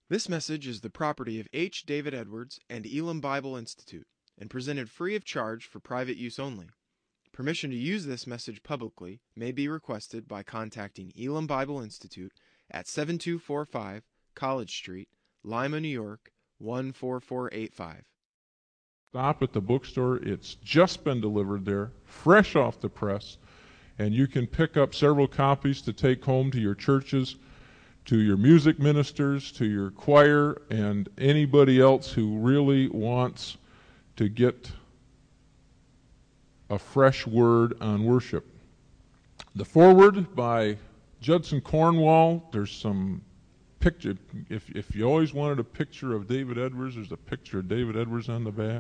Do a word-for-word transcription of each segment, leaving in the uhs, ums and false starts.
This message is the property of H. David Edwards and Elam Bible Institute and presented free of charge for private use only. Permission to use this message publicly may be requested by contacting Elam Bible Institute at seven two four five College Street, Lima, New York, one four four eight five. Stop at the bookstore. It's just been delivered there, fresh off the press, and you can pick up several copies to take home to your churches, to your music ministers, to your choir, and anybody else who really wants to get a fresh word on worship. The foreword by Judson Cornwall. There's some picture. If if you always wanted a picture of David Edwards, there's a picture of David Edwards on the back.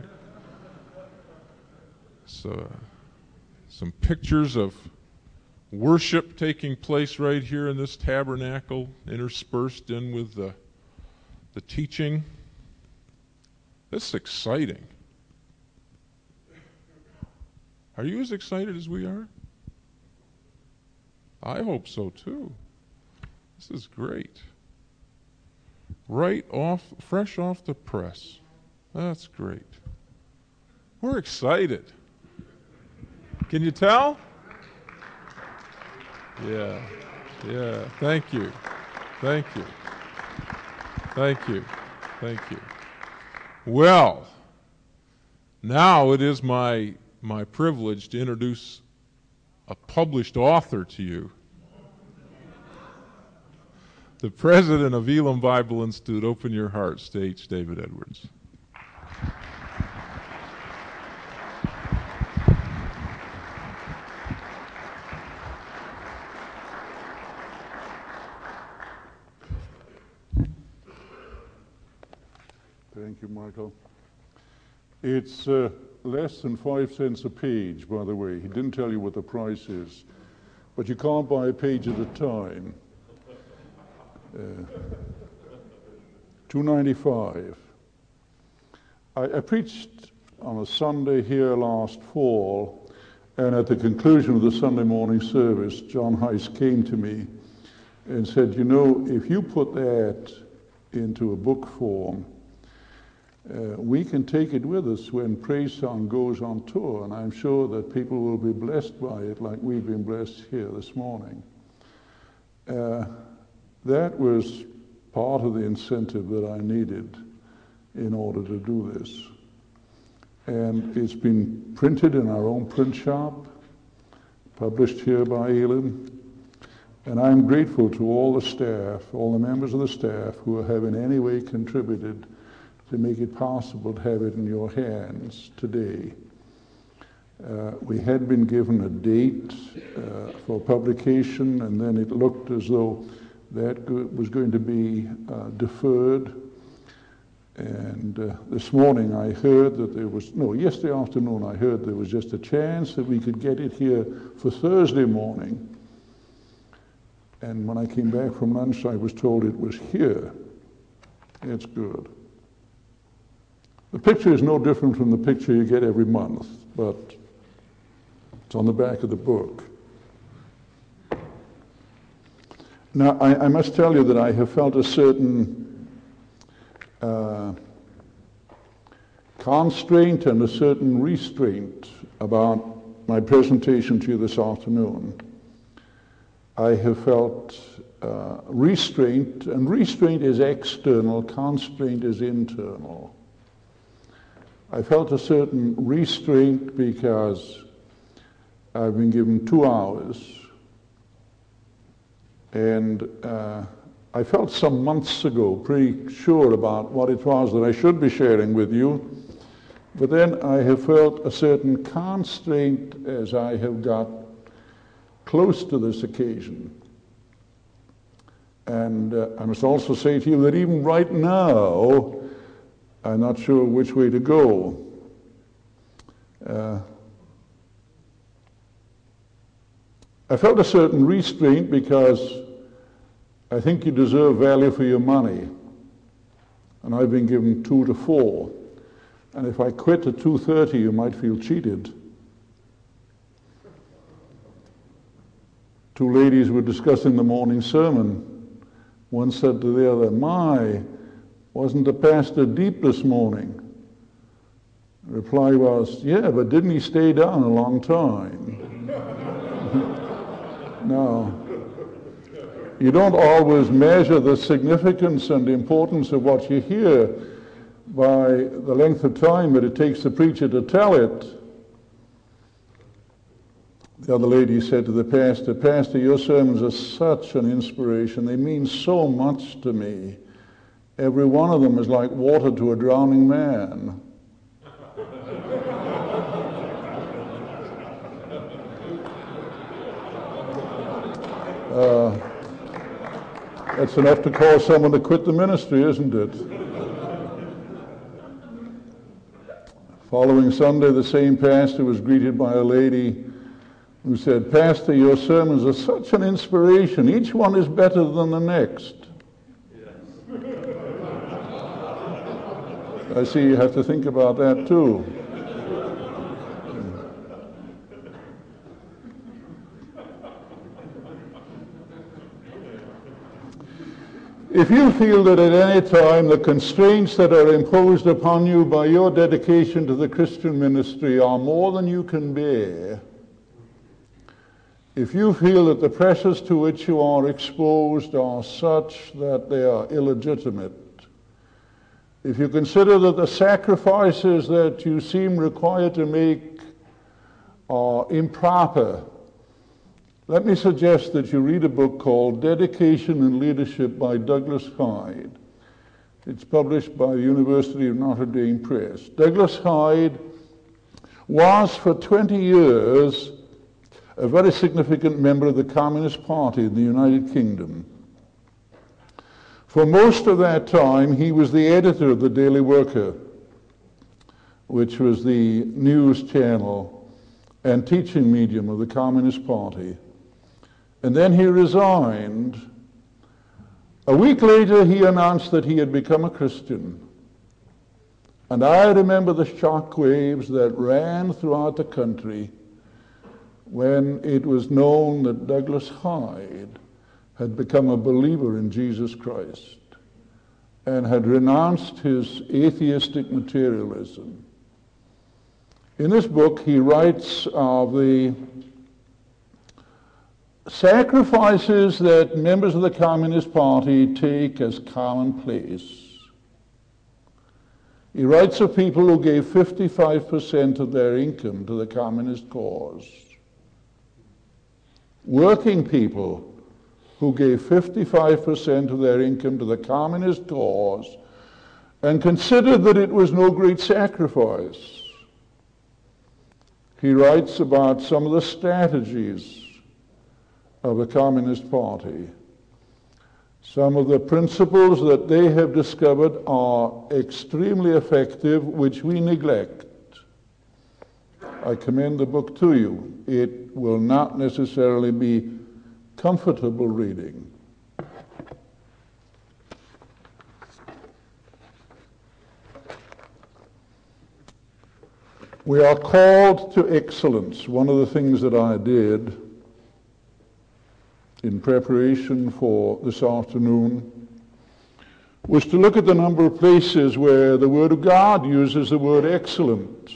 So, some pictures of worship taking place right here in this tabernacle, interspersed in with the the teaching. This is exciting. Are you as excited as we are? I hope so too. This is great. Right off, fresh off the press. That's great. We're excited. Can you tell? Yeah, yeah. Thank you. Thank you. Thank you. Thank you. Well, now it is my my privilege to introduce a published author to you. The president of Elam Bible Institute. Open your hearts to H. David Edwards. Thank you, Michael. It's uh, less than five cents a page, by the way. He didn't tell you what the price is, but you can't buy a page at a time. Uh, two ninety-five. I, I preached on a Sunday here last fall, and at the conclusion of the Sunday morning service, John Heiss came to me and said, you know, if you put that into a book form, Uh, we can take it with us when Praise Song goes on tour, and I'm sure that people will be blessed by it like we've been blessed here this morning. Uh, that was part of the incentive that I needed in order to do this. And it's been printed in our own print shop, published here by Elam, and I'm grateful to all the staff, all the members of the staff who have in any way contributed to make it possible to have it in your hands today. Uh, we had been given a date uh, for publication, and then it looked as though that go- was going to be uh, deferred. And uh, this morning I heard that there was, no, yesterday afternoon I heard there was just a chance that we could get it here for Thursday morning. And when I came back from lunch, I was told it was here. It's good. The picture is no different from the picture you get every month, but it's on the back of the book. Now, I, I must tell you that I have felt a certain uh, constraint and a certain restraint about my presentation to you this afternoon. I have felt uh, restraint, and restraint is external, constraint is internal. I felt a certain restraint because I've been given two hours, and uh, I felt some months ago pretty sure about what it was that I should be sharing with you, but then I have felt a certain constraint as I have got close to this occasion. And uh, I must also say to you that even right now, I'm not sure which way to go. Uh, I felt a certain restraint because I think you deserve value for your money. And I've been given two to four. And if I quit at two thirty, you might feel cheated. Two ladies were discussing the morning sermon. One said to the other, my, wasn't the pastor deep this morning? The reply was, yeah, but didn't he stay down a long time? No. You don't always measure the significance and importance of what you hear by the length of time that it takes the preacher to tell it. The other lady said to the pastor, Pastor, your sermons are such an inspiration. They mean so much to me. Every one of them is like water to a drowning man. uh, that's enough to cause someone to quit the ministry, isn't it? Following Sunday, the same pastor was greeted by a lady who said, Pastor, your sermons are such an inspiration. Each one is better than the next. Yes. I see you have to think about that too. If you feel that at any time the constraints that are imposed upon you by your dedication to the Christian ministry are more than you can bear, if you feel that the pressures to which you are exposed are such that they are illegitimate, if you consider that the sacrifices that you seem required to make are improper, let me suggest that you read a book called Dedication and Leadership by Douglas Hyde. It's published by the University of Notre Dame Press. Douglas Hyde was for twenty years a very significant member of the Communist Party in the United Kingdom. For most of that time, he was the editor of the Daily Worker, which was the news channel and teaching medium of the Communist Party. And then he resigned. A week later, he announced that he had become a Christian. And I remember the shock waves that ran throughout the country when it was known that Douglas Hyde had become a believer in Jesus Christ and had renounced his atheistic materialism. In this book, he writes of the sacrifices that members of the Communist Party take as commonplace. He writes of people who gave fifty-five percent of their income to the communist cause. Working people who gave fifty-five percent of their income to the communist cause and considered that it was no great sacrifice. He writes about some of the strategies of the Communist Party. Some of the principles that they have discovered are extremely effective, which we neglect. I commend the book to you. It will not necessarily be comfortable reading. We are called to excellence. One of the things that I did in preparation for this afternoon was to look at the number of places where the Word of God uses the word excellent.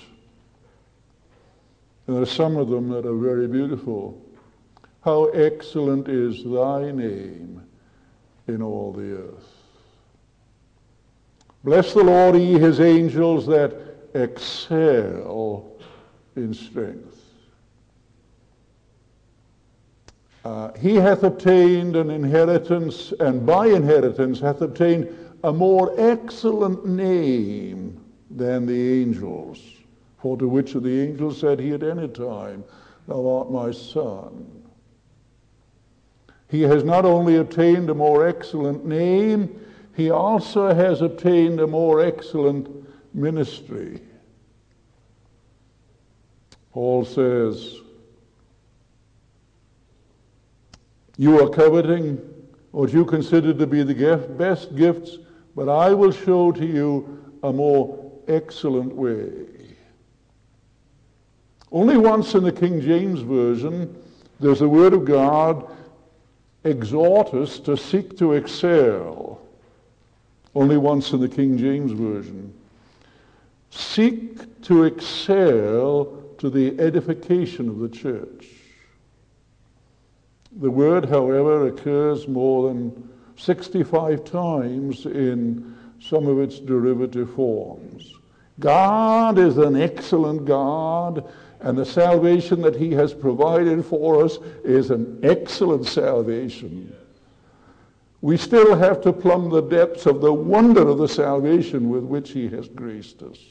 And there are some of them that are very beautiful. How excellent is thy name in all the earth. Bless the Lord, ye his angels that excel in strength. Uh, he hath obtained an inheritance, and by inheritance hath obtained a more excellent name than the angels. For to which of the angels said he at any time, Thou art my son. He has not only obtained a more excellent name, he also has obtained a more excellent ministry. Paul says, You are coveting what you consider to be the gift, best gifts, but I will show to you a more excellent way. Only once in the King James Version does the Word of God exhort us to seek to excel. only once in the King James Version. Seek to excel to the edification of the church. The word, however, occurs more than sixty-five times in some of its derivative forms. God is an excellent God, and the salvation that he has provided for us is an excellent salvation. We still have to plumb the depths of the wonder of the salvation with which he has graced us.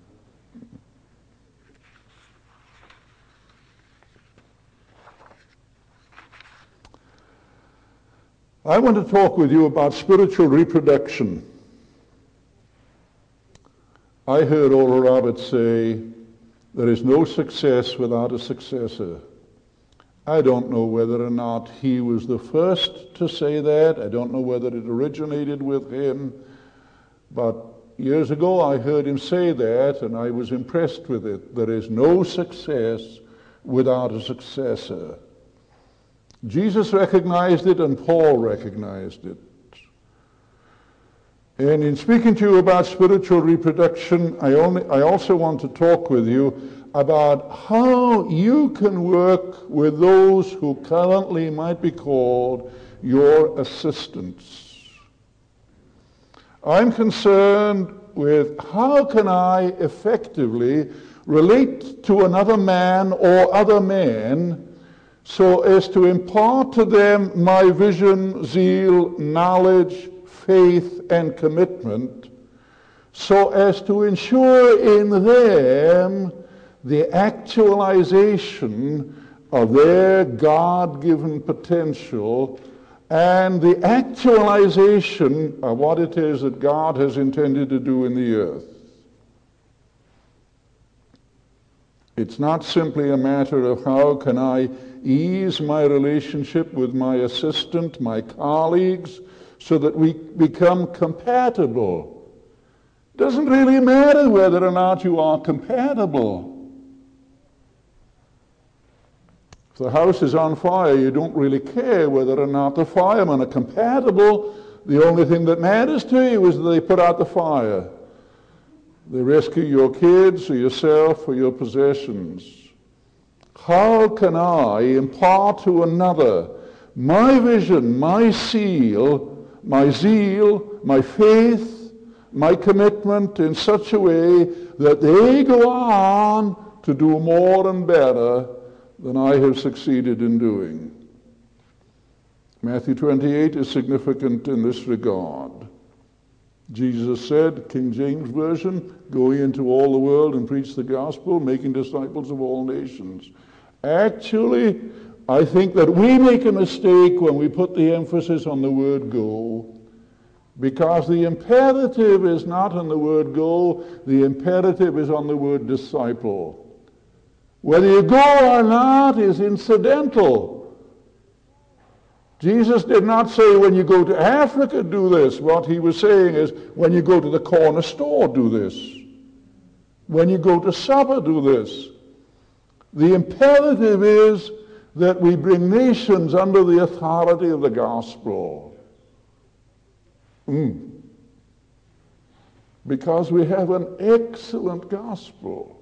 I want to talk with you about spiritual reproduction. I heard Oral Roberts say, there is no success without a successor. I don't know whether or not he was the first to say that. I don't know whether it originated with him. But years ago I heard him say that, and I was impressed with it. There is no success without a successor. Jesus recognized it, and Paul recognized it. And in speaking to you about spiritual reproduction, I, only, I also want to talk with you about how you can work with those who currently might be called your assistants. I'm concerned with how can I effectively relate to another man or other men so as to impart to them my vision, zeal, knowledge, faith, and commitment, so as to ensure in them the actualization of their God-given potential and the actualization of what it is that God has intended to do in the earth. It's not simply a matter of how can I ease my relationship with my assistant, my colleagues, so that we become compatible. It doesn't really matter whether or not you are compatible. If the house is on fire, you don't really care whether or not the firemen are compatible. The only thing that matters to you is that they put out the fire. They rescue your kids or yourself or your possessions. How can I impart to another my vision, my zeal, my zeal, my faith, my commitment in such a way that they go on to do more and better than I have succeeded in doing? Matthew twenty-eight is significant in this regard. Jesus said, King James Version, go into all the world and preach the gospel, making disciples of all nations. Actually, I think that we make a mistake when we put the emphasis on the word go, because the imperative is not on the word go, the imperative is on the word disciple. Whether you go or not is incidental. Jesus did not say when you go to Africa, do this. What he was saying is when you go to the corner store, do this. When you go to supper, do this. The imperative is that we bring nations under the authority of the gospel. Mm. Because we have an excellent gospel.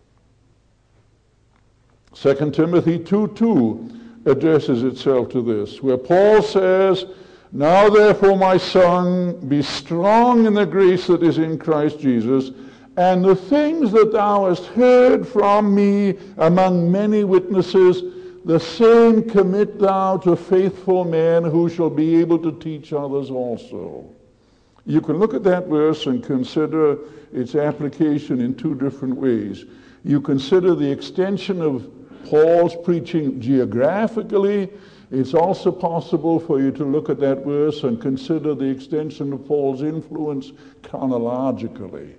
Second Timothy two two addresses itself to this, where Paul says, now therefore, my son, be strong in the grace that is in Christ Jesus, and the things that thou hast heard from me among many witnesses, the same commit thou to faithful men who shall be able to teach others also. You can look at that verse and consider its application in two different ways. You consider the extension of Paul's preaching geographically. It's also possible for you to look at that verse and consider the extension of Paul's influence chronologically.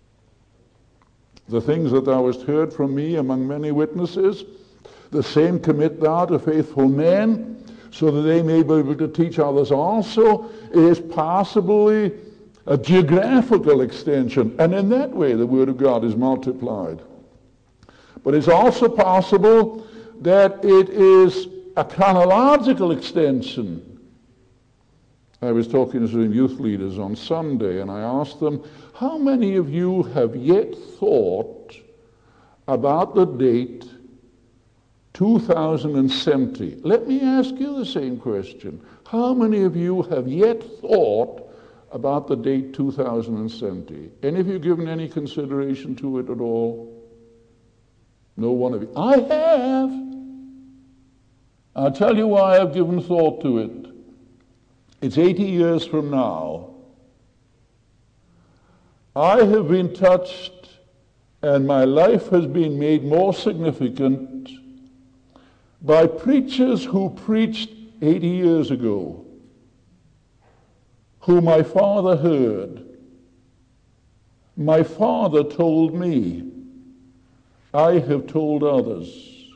The things that thou hast heard from me among many witnesses, the same commit thou to faithful men, so that they may be able to teach others also, is possibly a geographical extension. And in that way, the Word of God is multiplied. But it's also possible that it is a chronological extension. I was talking to some youth leaders on Sunday, and I asked them, how many of you have yet thought about the date two thousand seventy? Let me ask you the same question. How many of you have yet thought about the date two thousand seventy? Any of you given any consideration to it at all? No one of you. I have. I'll tell you why I've given thought to it. It's eighty years from now. I have been touched, and my life has been made more significant by preachers who preached eighty years ago, who my father heard. My father told me. I have told others.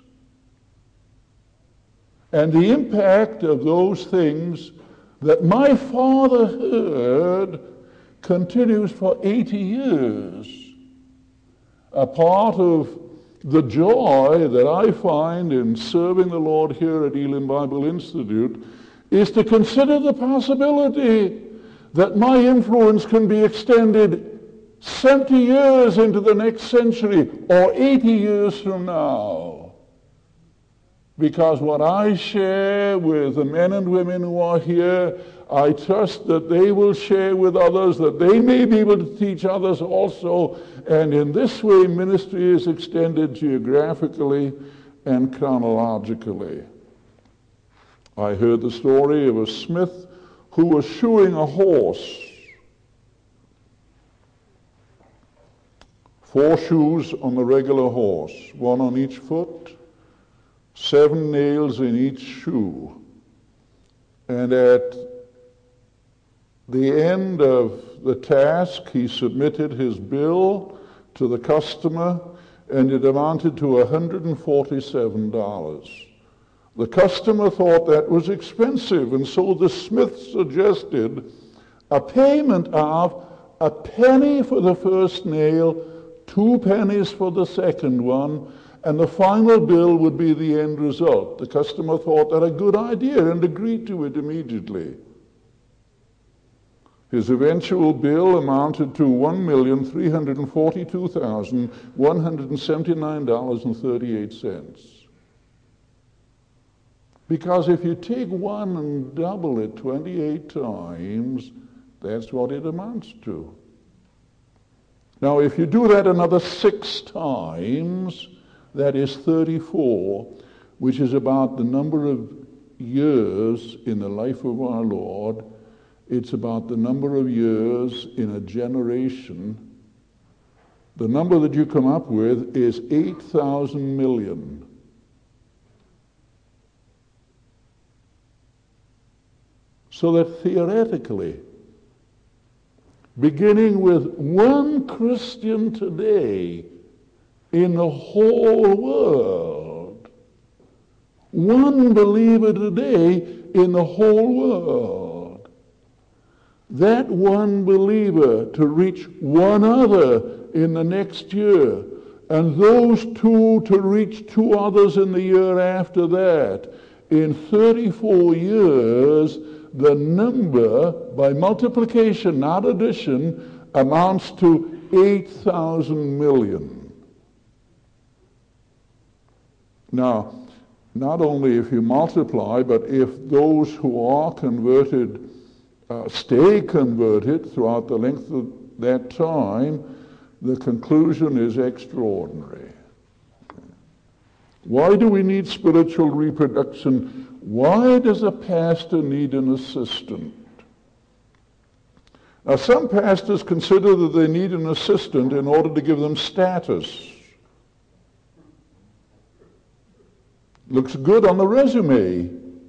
And the impact of those things that my father heard continues for eighty years. A part of the joy that I find in serving the Lord here at Elim Bible Institute is to consider the possibility that my influence can be extended seventy years into the next century or eighty years from now. Because what I share with the men and women who are here, I trust that they will share with others, that they may be able to teach others also. And in this way, ministry is extended geographically and chronologically. I heard the story of a smith who was shoeing a horse. Four shoes on the regular horse, one on each foot, seven nails in each shoe. And at the end of the task, he submitted his bill to the customer, and it amounted to one hundred forty-seven dollars. The customer thought that was expensive, and so the smith suggested a payment of a penny for the first nail, two pennies for the second one, and the final bill would be the end result. The customer thought that a good idea and agreed to it immediately. His eventual bill amounted to one million three hundred forty-two thousand one hundred seventy-nine dollars and thirty-eight cents. Because if you take one and double it twenty-eight times, that's what it amounts to. Now, if you do that another six times, that is thirty-four, which is about the number of years in the life of our Lord. It's about the number of years in a generation. The number that you come up with is eight thousand million. So that theoretically, beginning with one Christian today in the whole world, one believer today in the whole world, that one believer to reach one other in the next year, and those two to reach two others in the year after that, in thirty-four years, the number, by multiplication, not addition, amounts to eight thousand million. Now, not only if you multiply, but if those who are converted uh, stay converted throughout the length of that time, the conclusion is extraordinary. Why do we need spiritual reproduction? Why does a pastor need an assistant? Now, some pastors consider that they need an assistant in order to give them status. Looks good on the resume.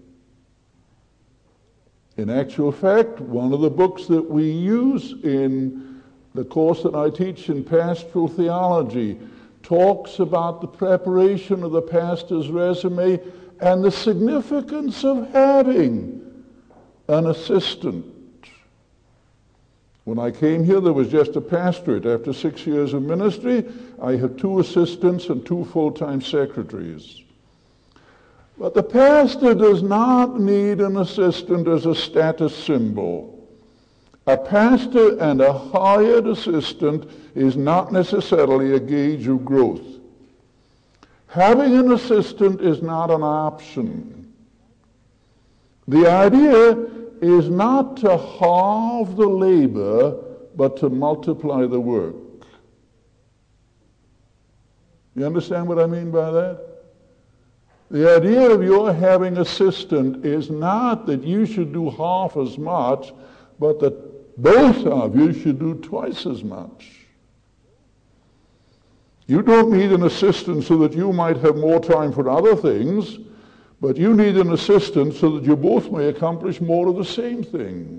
In actual fact, one of the books that we use in the course that I teach in pastoral theology talks about the preparation of the pastor's resume and the significance of having an assistant. When I came here, there was just a pastorate. After six years of ministry, I have two assistants and two full-time secretaries. But the pastor does not need an assistant as a status symbol. A pastor and a hired assistant is not necessarily a gauge of growth. Having an assistant is not an option. The idea is not to halve the labor, but to multiply the work. You understand what I mean by that? The idea of your having assistant is not that you should do half as much, but that both of you should do twice as much. You don't need an assistant so that you might have more time for other things, but you need an assistant so that you both may accomplish more of the same things.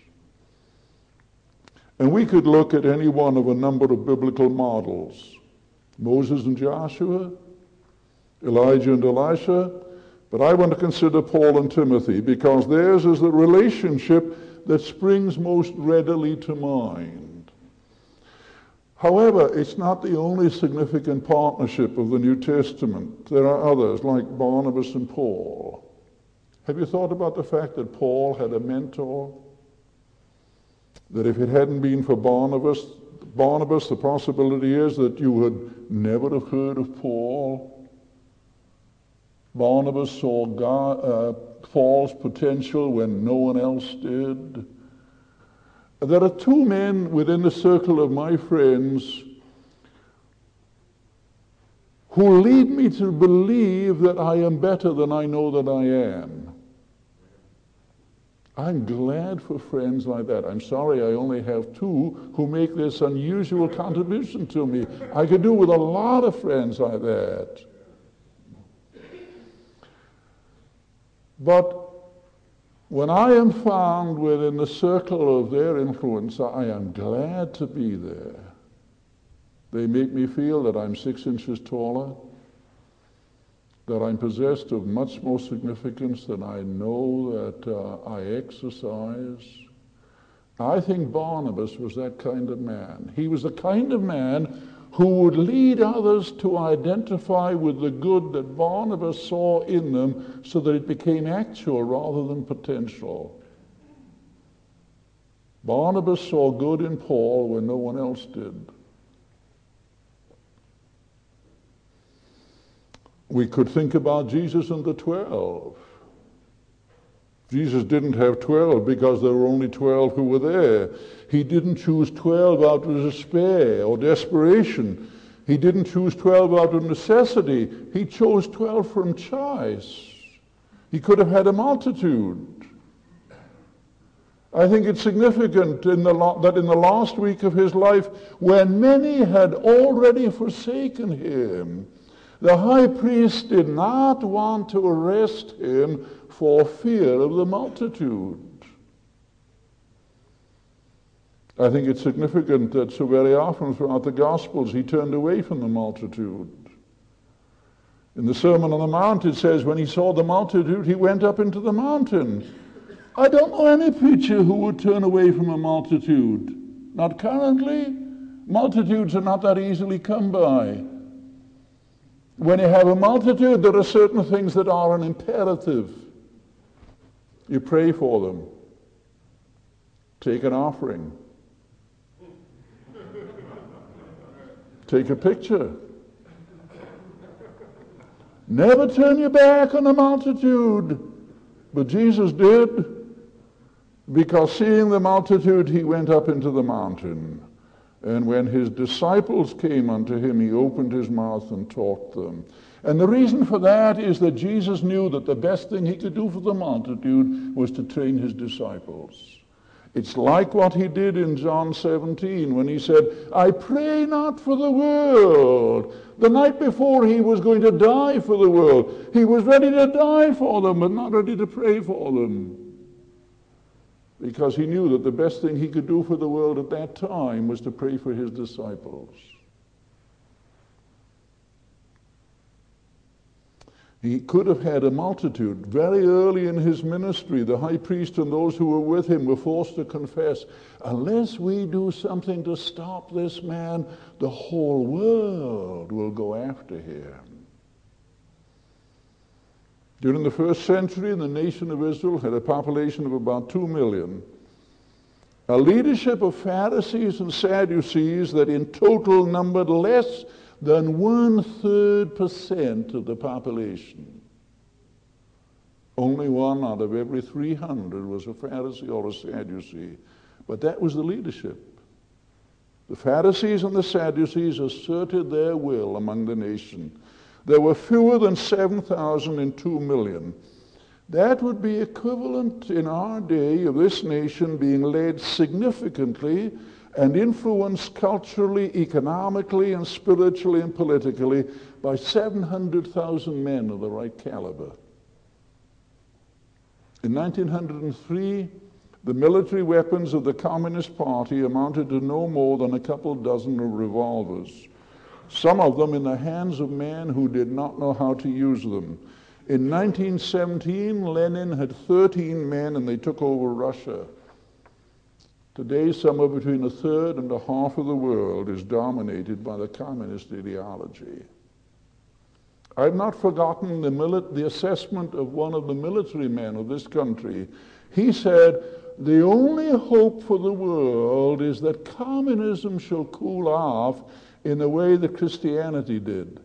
And we could look at any one of a number of biblical models. Moses and Joshua, Elijah and Elisha, but I want to consider Paul and Timothy because theirs is the relationship that springs most readily to mind. However, it's not the only significant partnership of the New Testament. There are others like Barnabas and Paul. Have you thought about the fact that Paul had a mentor? That if it hadn't been for Barnabas, Barnabas, the possibility is that you would never have heard of Paul. Barnabas saw God, uh, Paul's potential when no one else did. There are two men within the circle of my friends who lead me to believe that I am better than I know that I am. I'm glad for friends like that. I'm sorry I only have two who make this unusual contribution to me. I could do with a lot of friends like that. But when I am found within the circle of their influence, I am glad to be there. They make me feel that I'm six inches taller, that I'm possessed of much more significance than I know that uh, I exercise. I think Barnabas was that kind of man. He was the kind of man who would lead others to identify with the good that Barnabas saw in them so that it became actual rather than potential. Barnabas saw good in Paul when no one else did. We could think about Jesus and the twelve. Jesus didn't have twelve because there were only twelve who were there. He didn't choose twelve out of despair or desperation. He didn't choose twelve out of necessity. He chose twelve from choice. He could have had a multitude. I think it's significant in the lo- that in the last week of his life, when many had already forsaken him, the high priest did not want to arrest him for fear of the multitude. I think it's significant that so very often throughout the Gospels he turned away from the multitude. In the Sermon on the Mount it says when he saw the multitude he went up into the mountain. I don't know any preacher who would turn away from a multitude. Not currently. Multitudes are not that easily come by. When you have a multitude, there are certain things that are an imperative. You pray for them. Take an offering. Take a picture. Never turn your back on a multitude. But Jesus did, because seeing the multitude, he went up into the mountain. And when his disciples came unto him, he opened his mouth and taught them. And the reason for that is that Jesus knew that the best thing he could do for the multitude was to train his disciples. It's like what he did in John seventeen when he said, I pray not for the world. The night before he was going to die for the world. He was ready to die for them, but not ready to pray for them. Because he knew that the best thing he could do for the world at that time was to pray for his disciples. He could have had a multitude. Very early in his ministry, the high priest and those who were with him were forced to confess, unless we do something to stop this man, the whole world will go after him. During the first century, the nation of Israel had a population of about two million. A leadership of Pharisees and Sadducees that in total numbered less than one-third percent of the population. Only one out of every three hundred was a Pharisee or a Sadducee. But that was the leadership. The Pharisees and the Sadducees asserted their will among the nation. There were fewer than seven thousand in two million. That would be equivalent in our day of this nation being led significantly and influenced culturally, economically, and spiritually and politically by seven hundred thousand men of the right caliber. In nineteen oh three, the military weapons of the Communist Party amounted to no more than a couple dozen of revolvers, some of them in the hands of men who did not know how to use them. In nineteen seventeen, Lenin had thirteen men and they took over Russia. Today, somewhere between a third and a half of the world is dominated by the communist ideology. I've not forgotten the, mili- the assessment of one of the military men of this country. He said, the only hope for the world is that communism shall cool off in the way that Christianity did.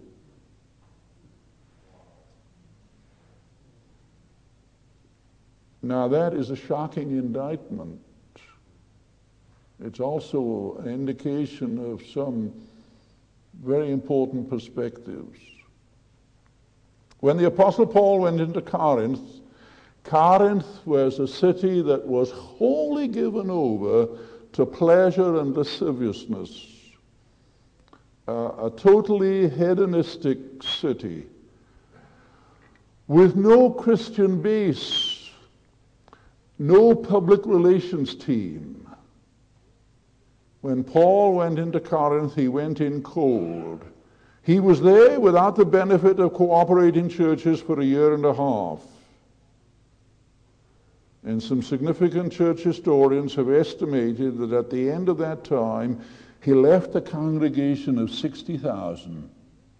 Now that is a shocking indictment. It's also an indication of some very important perspectives. When the Apostle Paul went into Corinth, Corinth was a city that was wholly given over to pleasure and lasciviousness, uh, a totally hedonistic city with no Christian base, no public relations team. When Paul went into Corinth, he went in cold. He was there without the benefit of cooperating churches for a year and a half. And some significant church historians have estimated that at the end of that time, he left a congregation of sixty thousand,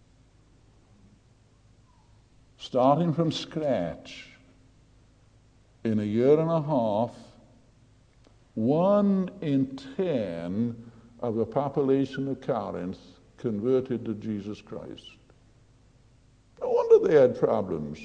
starting from scratch. In a year and a half, one in ten of the population of Corinth converted to Jesus Christ. No wonder they had problems.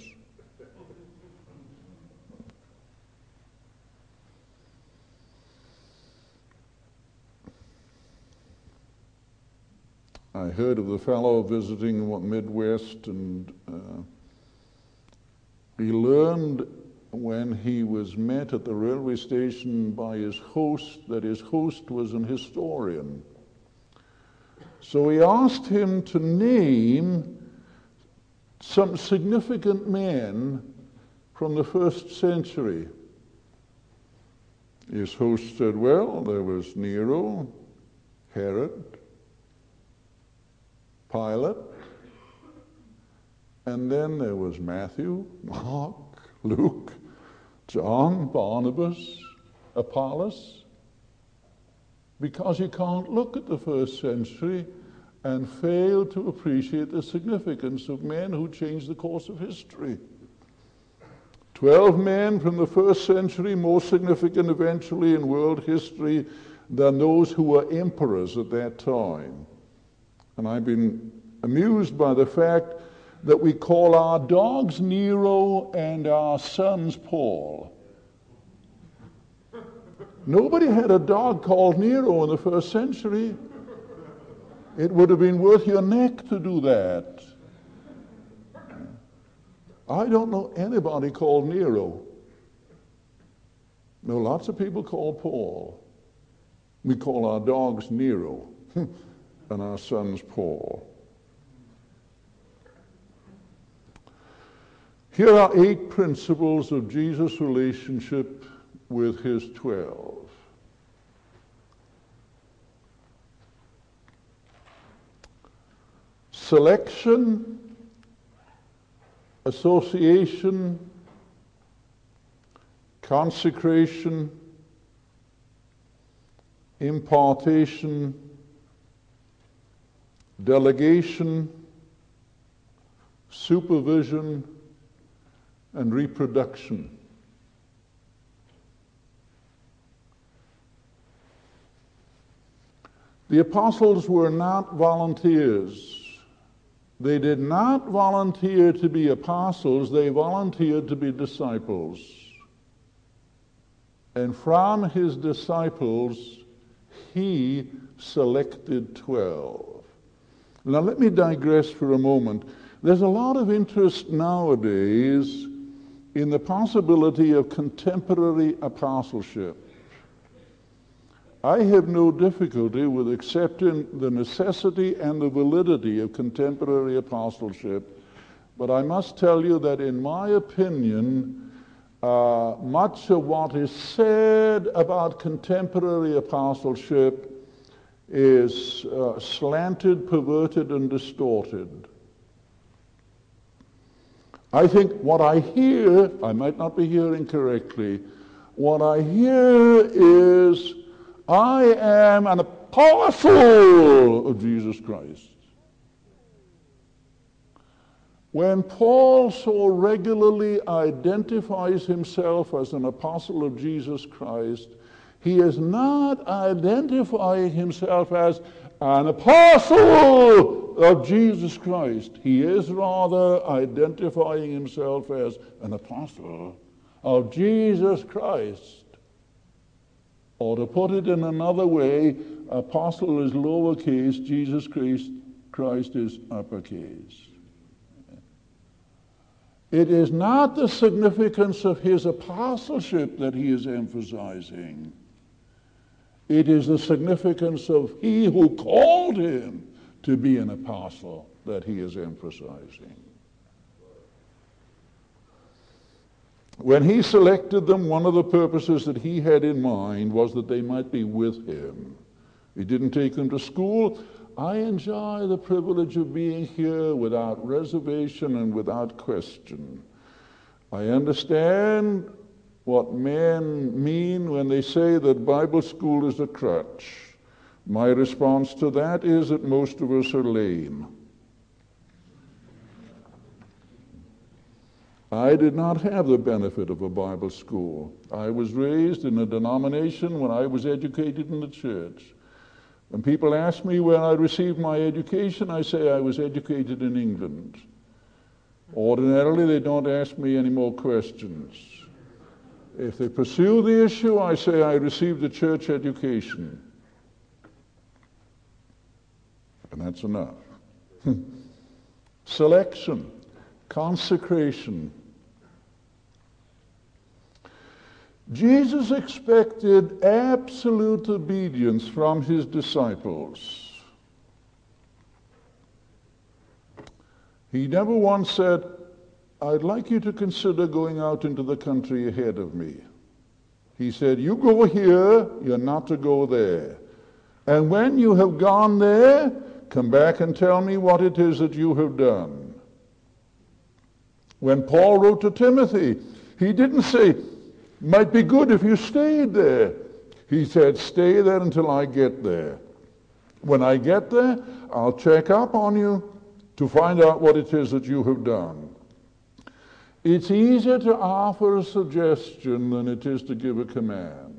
I heard of the fellow visiting the Midwest, and uh, he learned when he was met at the railway station by his host that his host was an historian. So he asked him to name some significant men from the first century. His host said, well, there was Nero, Herod, Pilate, and then there was Matthew, Mark, Luke, John, Barnabas, Apollos. Because you can't look at the first century and fail to appreciate the significance of men who changed the course of history. Twelve men from the first century, more significant eventually in world history than those who were emperors at that time. And I've been amused by the fact that we call our dogs Nero and our sons Paul. Nobody had a dog called Nero in the first century. It would have been worth your neck to do that. I don't know anybody called Nero. No, lots of people call Paul. We call our dogs Nero and our sons Paul. Here are eight principles of Jesus' relationship with his twelve. Selection, association, consecration, impartation, delegation, supervision, and reproduction. The apostles were not volunteers. They did not volunteer to be apostles, they volunteered to be disciples. And from his disciples, he selected twelve. Now let me digress for a moment. There's a lot of interest nowadays in the possibility of contemporary apostleship. I have no difficulty with accepting the necessity and the validity of contemporary apostleship, but I must tell you that in my opinion, uh, much of what is said about contemporary apostleship is uh, slanted, perverted, and distorted. I think what I hear, I might not be hearing correctly, what I hear is, I am an apostle of Jesus Christ. When Paul so regularly identifies himself as an apostle of Jesus Christ, he is not identifying himself as an apostle of Jesus Christ. He is rather identifying himself as an apostle of Jesus Christ. Or to put it in another way, apostle is lowercase, Jesus Christ, Christ is uppercase. It is not the significance of his apostleship that he is emphasizing. It is the significance of he who called him to be an apostle that he is emphasizing. When he selected them, one of the purposes that he had in mind was that they might be with him. He didn't take them to school. I enjoy the privilege of being here without reservation and without question. I understand what men mean when they say that Bible school is a crutch. My response to that is that most of us are lame. I did not have the benefit of a Bible school. I was raised in a denomination when I was educated in the church. When people ask me where I received my education, I say I was educated in England. Ordinarily, they don't ask me any more questions. If they pursue the issue, I say I received a church education. And that's enough. Selection, consecration. Jesus expected absolute obedience from his disciples. He never once said, I'd like you to consider going out into the country ahead of me. He said, you go here, you're not to go there. And when you have gone there, come back and tell me what it is that you have done. When Paul wrote to Timothy, he didn't say, might be good if you stayed there. He said, stay there until I get there. When I get there, I'll check up on you to find out what it is that you have done. It's easier to offer a suggestion than it is to give a command.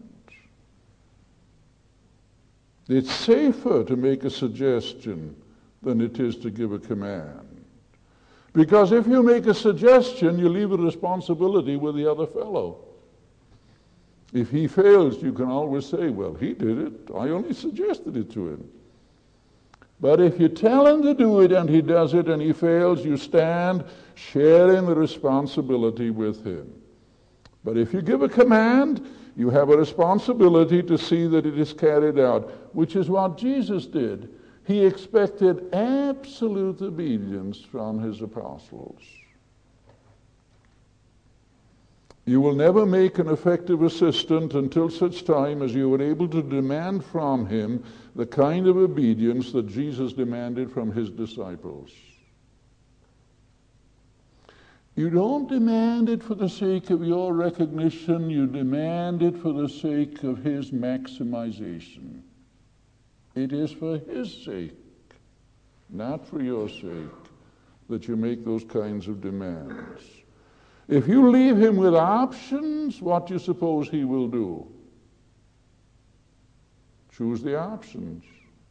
It's safer to make a suggestion than it is to give a command. Because if you make a suggestion, you leave a responsibility with the other fellow. If he fails, you can always say, well, he did it. I only suggested it to him. But if you tell him to do it and he does it and he fails, you stand sharing the responsibility with him. But if you give a command, you have a responsibility to see that it is carried out, which is what Jesus did. He expected absolute obedience from his apostles. You will never make an effective assistant until such time as you are able to demand from him the kind of obedience that Jesus demanded from his disciples. You don't demand it for the sake of your recognition, you demand it for the sake of his maximization. It is for his sake, not for your sake, that you make those kinds of demands. If you leave him with options, what do you suppose he will do? Choose the options.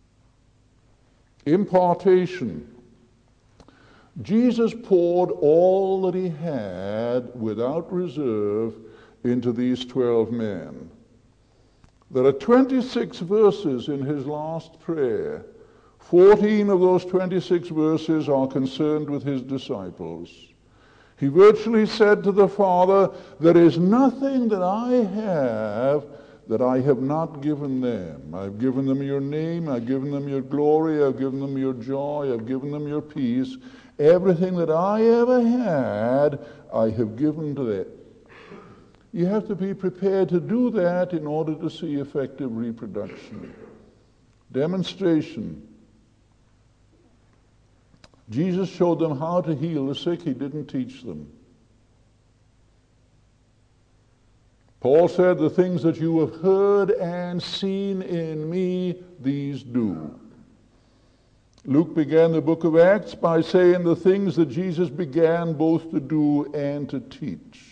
Impartation. Jesus poured all that he had without reserve into these twelve men. There are twenty-six verses in his last prayer. fourteen of those twenty-six verses are concerned with his disciples. He virtually said to the Father, there is nothing that I have that I have not given them. I've given them your name, I've given them your glory, I've given them your joy, I've given them your peace. Everything that I ever had, I have given to them. You have to be prepared to do that in order to see effective reproduction. Demonstration. Jesus showed them how to heal the sick. He didn't teach them. Paul said, the things that you have heard and seen in me, these do. Luke began the book of Acts by saying the things that Jesus began both to do and to teach.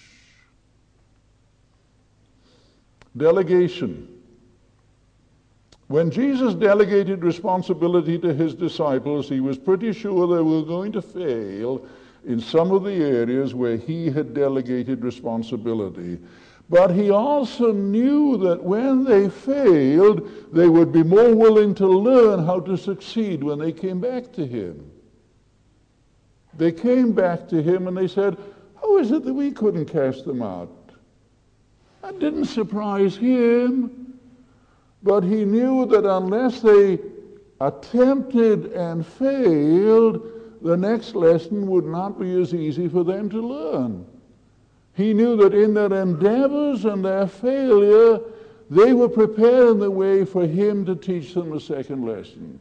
Delegation. When Jesus delegated responsibility to his disciples, he was pretty sure they were going to fail in some of the areas where he had delegated responsibility. But he also knew that when they failed, they would be more willing to learn how to succeed when they came back to him. They came back to him and they said, how is it that we couldn't cast them out? That didn't surprise him, but he knew that unless they attempted and failed, the next lesson would not be as easy for them to learn. He knew that in their endeavors and their failure, they were preparing the way for him to teach them a second lesson.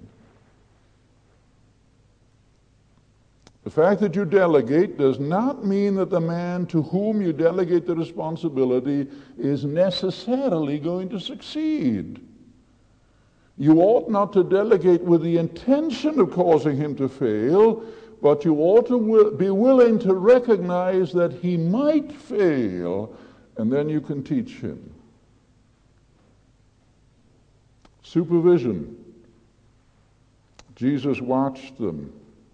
The fact that you delegate does not mean that the man to whom you delegate the responsibility is necessarily going to succeed. You ought not to delegate with the intention of causing him to fail, but you ought to be willing to recognize that he might fail, and then you can teach him. Supervision. Jesus watched them.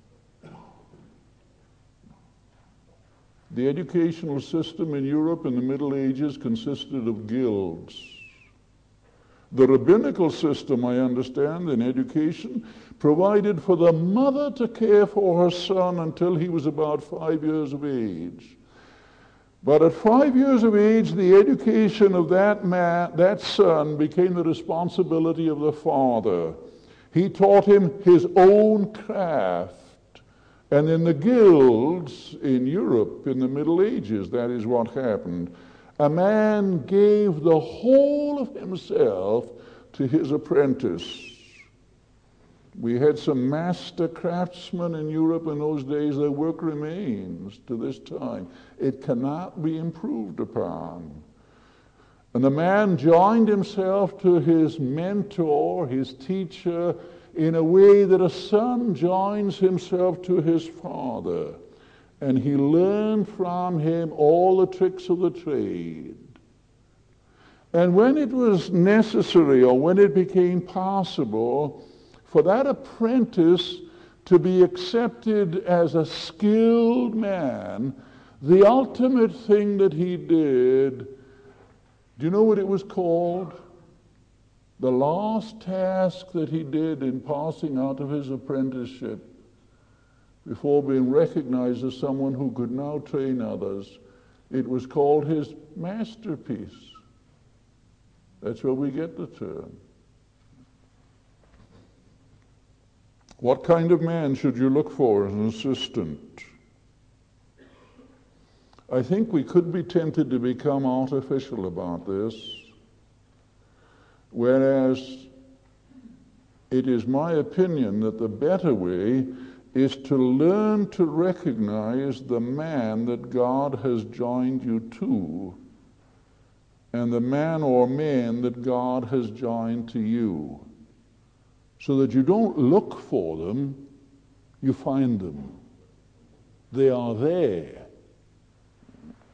The educational system in Europe in the Middle Ages consisted of guilds. The rabbinical system, I understand, in education provided for the mother to care for her son until he was about five years of age. But at five years of age, the education of that man, that son, became the responsibility of the father. He taught him his own craft. And in the guilds in Europe in the Middle Ages, that is what happened. A man gave the whole of himself to his apprentice. We had some master craftsmen in Europe in those days. Their work remains to this time. It cannot be improved upon. And the man joined himself to his mentor, his teacher, in a way that a son joins himself to his father. And he learned from him all the tricks of the trade. And when it was necessary, or when it became possible, for that apprentice to be accepted as a skilled man, the ultimate thing that he did, do you know what it was called? The last task that he did in passing out of his apprenticeship, before being recognized as someone who could now train others, it was called his masterpiece. That's where we get the term. What kind of man should you look for as an assistant? I think we could be tempted to become artificial about this, whereas it is my opinion that the better way is to learn to recognize the man that God has joined you to and the man or men that God has joined to you, so that you don't look for them, you find them. They are there.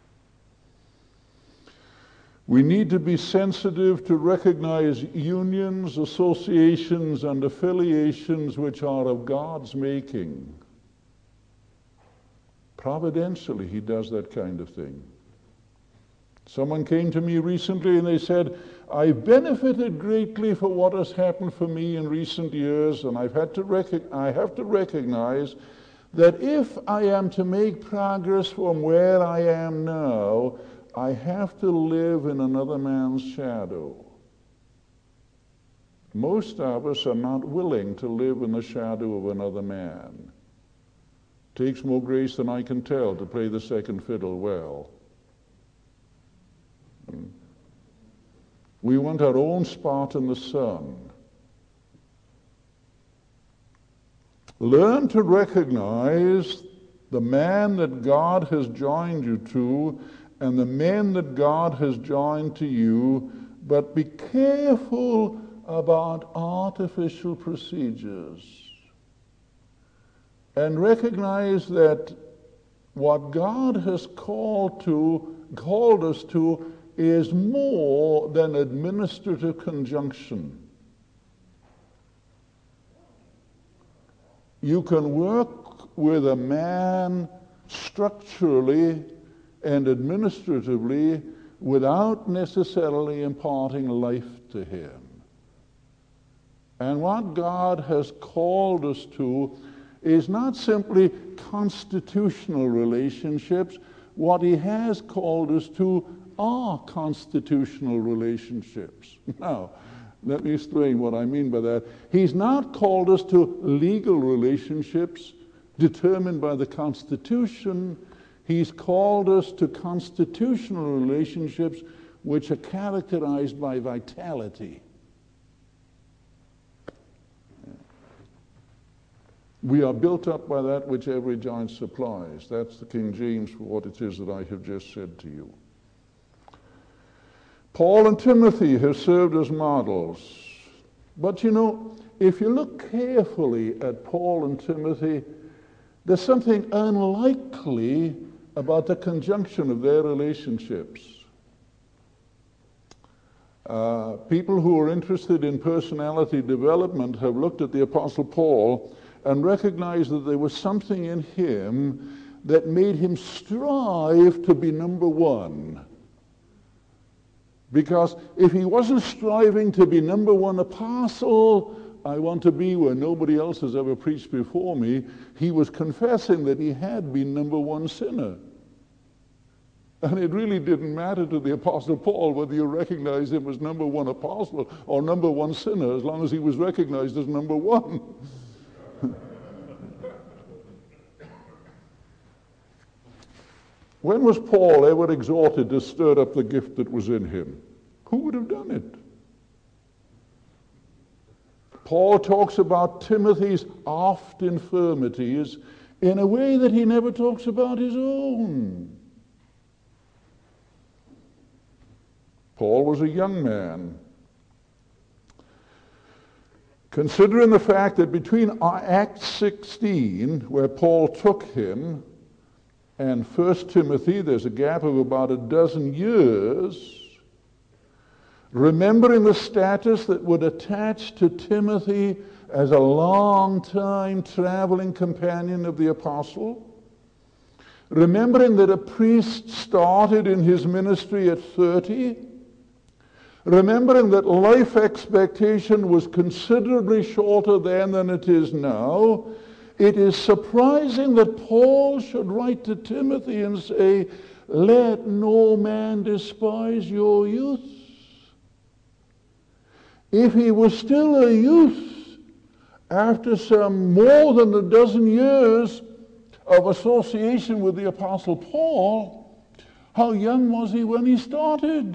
We need to be sensitive to recognize unions, associations, and affiliations which are of God's making. Providentially, he does that kind of thing. Someone came to me recently and they said, I've benefited greatly for what has happened for me in recent years, and I've had to rec- I have to recognize that if I am to make progress from where I am now, I have to live in another man's shadow. Most of us are not willing to live in the shadow of another man. It takes more grace than I can tell to play the second fiddle well. We want our own spot in the sun. Learn to recognize the man that God has joined you to and the men that God has joined to you, but be careful about artificial procedures. And recognize that what God has called to, called us to is more than administrative conjunction. You can work with a man structurally and administratively without necessarily imparting life to him. And what God has called us to is not simply constitutional relationships. What he has called us to are constitutional relationships. Now, let me explain what I mean by that. He's not called us to legal relationships determined by the Constitution. He's called us to constitutional relationships which are characterized by vitality. We are built up by that which every joint supplies. That's the King James for what it is that I have just said to you. Paul and Timothy have served as models. But you know, if you look carefully at Paul and Timothy, there's something unlikely about the conjunction of their relationships. Uh, people who are interested in personality development have looked at the Apostle Paul and recognized that there was something in him that made him strive to be number one. Because if he wasn't striving to be number one apostle, I want to be where nobody else has ever preached before me, he was confessing that he had been number one sinner. And it really didn't matter to the Apostle Paul whether you recognized him as number one apostle or number one sinner, as long as he was recognized as number one. When was Paul ever exhorted to stir up the gift that was in him? Who would have done it? Paul talks about Timothy's oft infirmities in a way that he never talks about his own. Paul was a young man. Considering the fact that between Acts sixteen, where Paul took him, and First Timothy, there's a gap of about a dozen years, remembering the status that would attach to Timothy as a long-time traveling companion of the apostle, remembering that a priest started in his ministry at thirty, remembering that life expectation was considerably shorter then than it is now, it is surprising that Paul should write to Timothy and say, let no man despise your youth. If he was still a youth after some more than a dozen years of association with the Apostle Paul, how young was he when he started?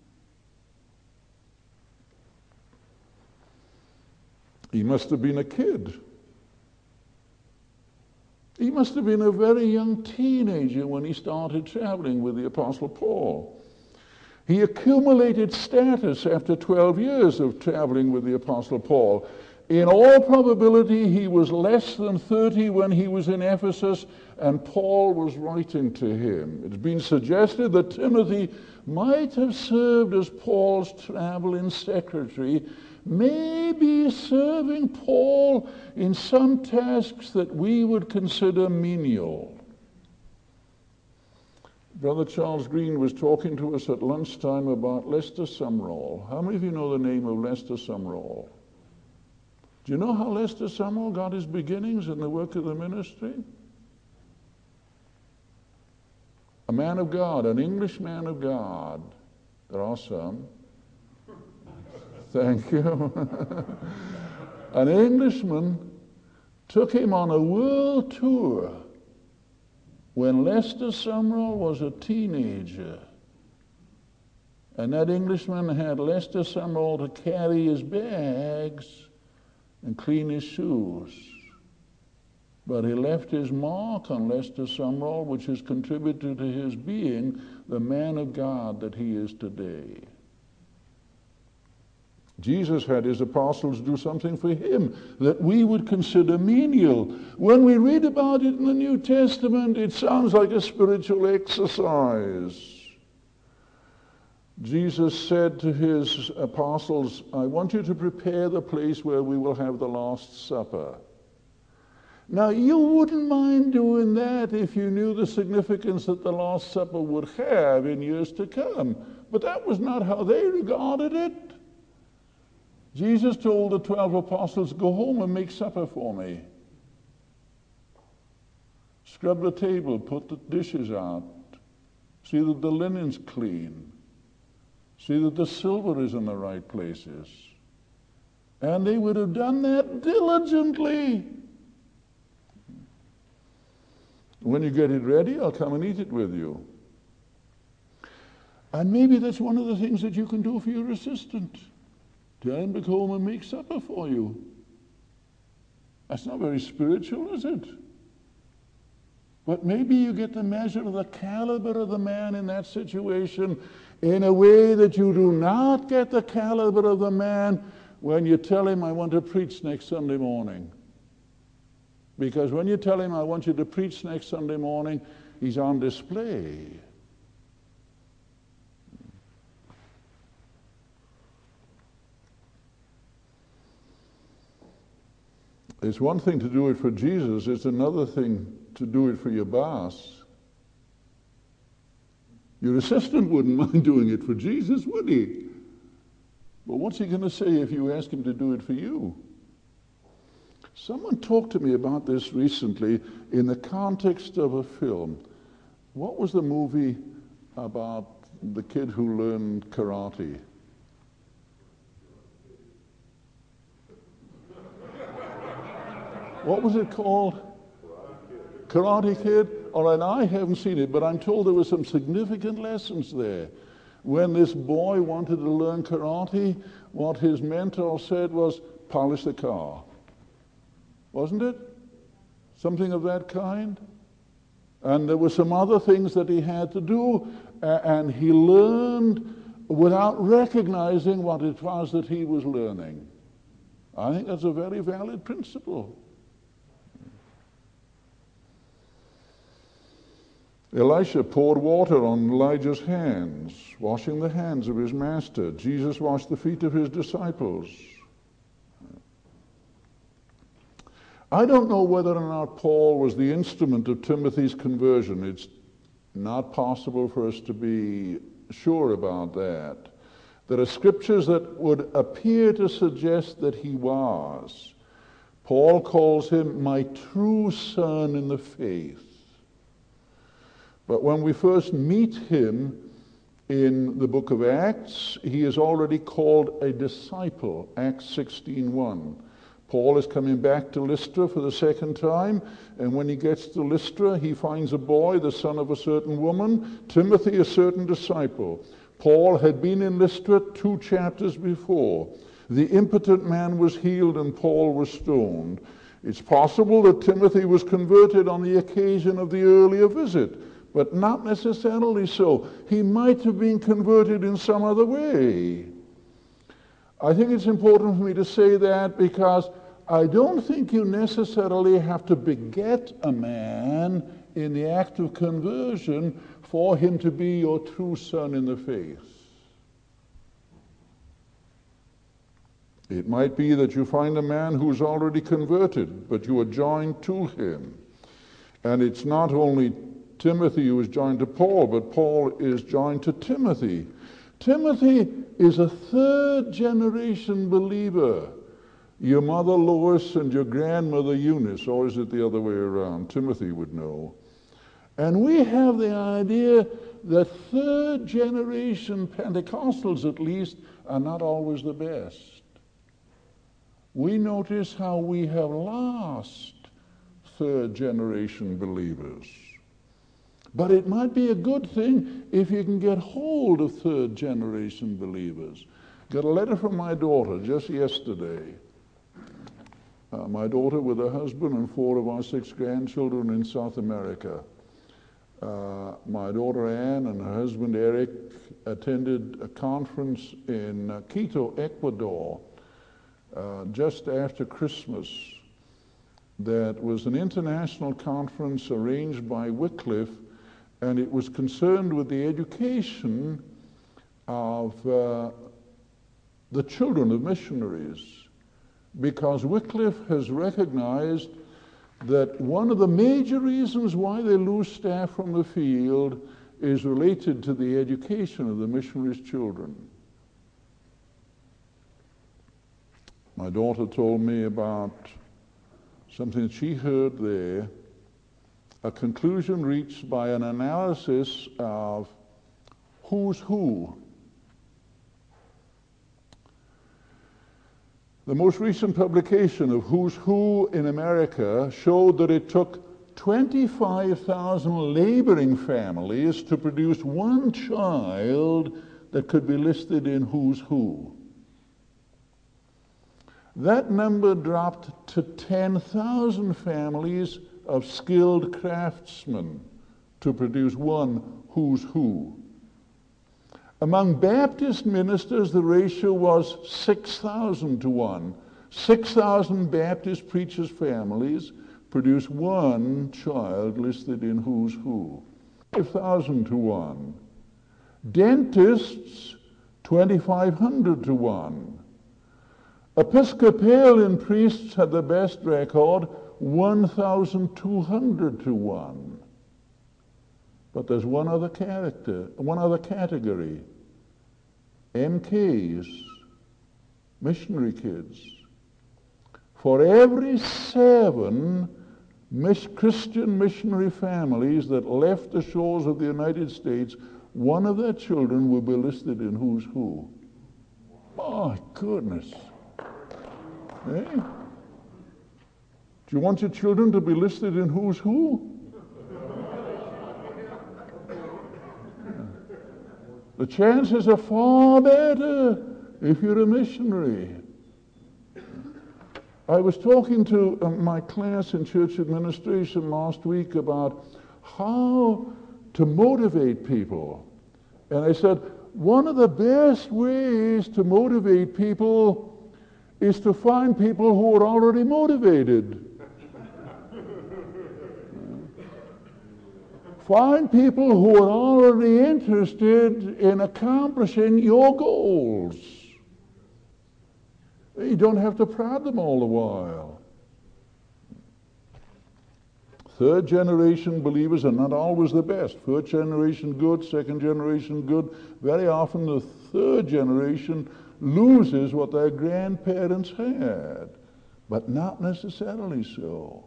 He must have been a kid. He must have been a very young teenager when he started traveling with the Apostle Paul. He accumulated status after twelve years of traveling with the Apostle Paul. In all probability, he was less than thirty when he was in Ephesus, and Paul was writing to him. It's been suggested that Timothy might have served as Paul's traveling secretary, maybe serving Paul in some tasks that we would consider menial. Brother Charles Green was talking to us at lunchtime about Lester Sumrall. How many of you know the name of Lester Sumrall? Do you know how Lester Sumrall got his beginnings in the work of the ministry? A man of God, an English man of God. There are some. Thank you. An Englishman took him on a world tour when Lester Sumrall was a teenager. And that Englishman had Lester Sumrall to carry his bags and clean his shoes. But he left his mark on Lester Sumrall, which has contributed to his being the man of God that he is today. Jesus had his apostles do something for him that we would consider menial. When we read about it in the New Testament, it sounds like a spiritual exercise. Jesus said to his apostles, I want you to prepare the place where we will have the Last Supper. Now, you wouldn't mind doing that if you knew the significance that the Last Supper would have in years to come. But that was not how they regarded it. Jesus told the twelve apostles, go home and make supper for me. Scrub the table, put the dishes out. See that the linen's clean. See that the silver is in the right places. And they would have done that diligently. When you get it ready, I'll come and eat it with you. And maybe that's one of the things that you can do for your assistant. Tell him to come and make supper for you. That's not very spiritual, is it? But maybe you get to measure the caliber of the man in that situation in a way that you do not get the caliber of the man when you tell him, I want to preach next Sunday morning. Because when you tell him, I want you to preach next Sunday morning, he's on display. It's one thing to do it for Jesus, it's another thing to do it for your boss. Your assistant wouldn't mind doing it for Jesus, would he? But what's he going to say if you ask him to do it for you? Someone talked to me about this recently in the context of a film. What was the movie about the kid who learned karate? What was it called? Karate Kid? All right, I haven't seen it, but I'm told there were some significant lessons there. When this boy wanted to learn karate, what his mentor said was, polish the car. Wasn't it? Something of that kind? And there were some other things that he had to do, and he learned without recognizing what it was that he was learning. I think that's a very valid principle. Elisha poured water on Elijah's hands, washing the hands of his master. Jesus washed the feet of his disciples. I don't know whether or not Paul was the instrument of Timothy's conversion. It's not possible for us to be sure about that. There are scriptures that would appear to suggest that he was. Paul calls him my true son in the faith. But when we first meet him in the book of Acts, he is already called a disciple, Acts sixteen one. Paul is coming back to Lystra for the second time, and when he gets to Lystra, he finds a boy, the son of a certain woman, Timothy, a certain disciple. Paul had been in Lystra two chapters before. The impotent man was healed and Paul was stoned. It's possible that Timothy was converted on the occasion of the earlier visit, but not necessarily so. He might have been converted in some other way. I think it's important for me to say that because I don't think you necessarily have to beget a man in the act of conversion for him to be your true son in the faith. It might be that you find a man who's already converted, but you are joined to him. And it's not only Timothy who is joined to Paul, but Paul is joined to Timothy. Timothy is a third generation believer. Your mother Lois and your grandmother Eunice, or is it the other way around? Timothy would know. And we have the idea that third generation Pentecostals, at least, are not always the best. We notice how we have lost third generation believers. But it might be a good thing if you can get hold of third generation believers. Got a letter from my daughter just yesterday. Uh, my daughter with her husband and four of our six grandchildren in South America. Uh, my daughter Ann and her husband Eric attended a conference in uh, Quito, Ecuador, uh, just after Christmas. That was an international conference arranged by Wycliffe, and it was concerned with the education of uh, the children of missionaries, because Wycliffe has recognized that one of the major reasons why they lose staff from the field is related to the education of the missionaries' children. My daughter told me about something that she heard there, a conclusion reached by an analysis of who's who. The most recent publication of Who's Who in America showed that it took twenty-five thousand laboring families to produce one child that could be listed in Who's Who. That number dropped to ten thousand families of skilled craftsmen to produce one Who's Who. Among Baptist ministers, the ratio was six thousand to one. six thousand Baptist preachers' families produce one child listed in Who's Who. five thousand to one. Dentists, twenty-five hundred to one. Episcopalian priests had the best record, one thousand two hundred to one. But there's one other character, one other category. M Ks, missionary kids. For every seven mis- Christian missionary families that left the shores of the United States, one of their children will be listed in Who's Who. My goodness. Eh? Do you want your children to be listed in Who's Who? The chances are far better if you're a missionary. I was talking to uh, my class in church administration last week about how to motivate people. And I said, one of the best ways to motivate people is to find people who are already motivated. Find people who are already interested in accomplishing your goals. You don't have to prod them all the while. Third generation believers are not always the best. First generation good, second generation good. Very often the third generation loses what their grandparents had, but not necessarily so.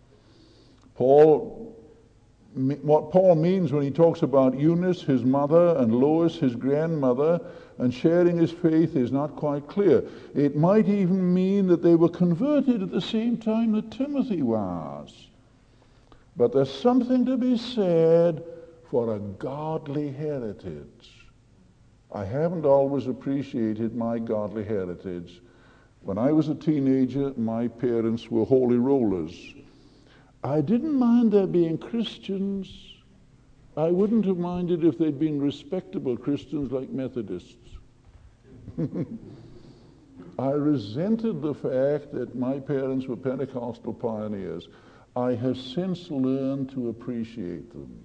Paul What Paul means when he talks about Eunice, his mother, and Lois, his grandmother, and sharing his faith is not quite clear. It might even mean that they were converted at the same time that Timothy was. But there's something to be said for a godly heritage. I haven't always appreciated my godly heritage. When I was a teenager, my parents were holy rollers. I didn't mind their being Christians. I wouldn't have minded if they'd been respectable Christians like Methodists. I resented the fact that my parents were Pentecostal pioneers. I have since learned to appreciate them.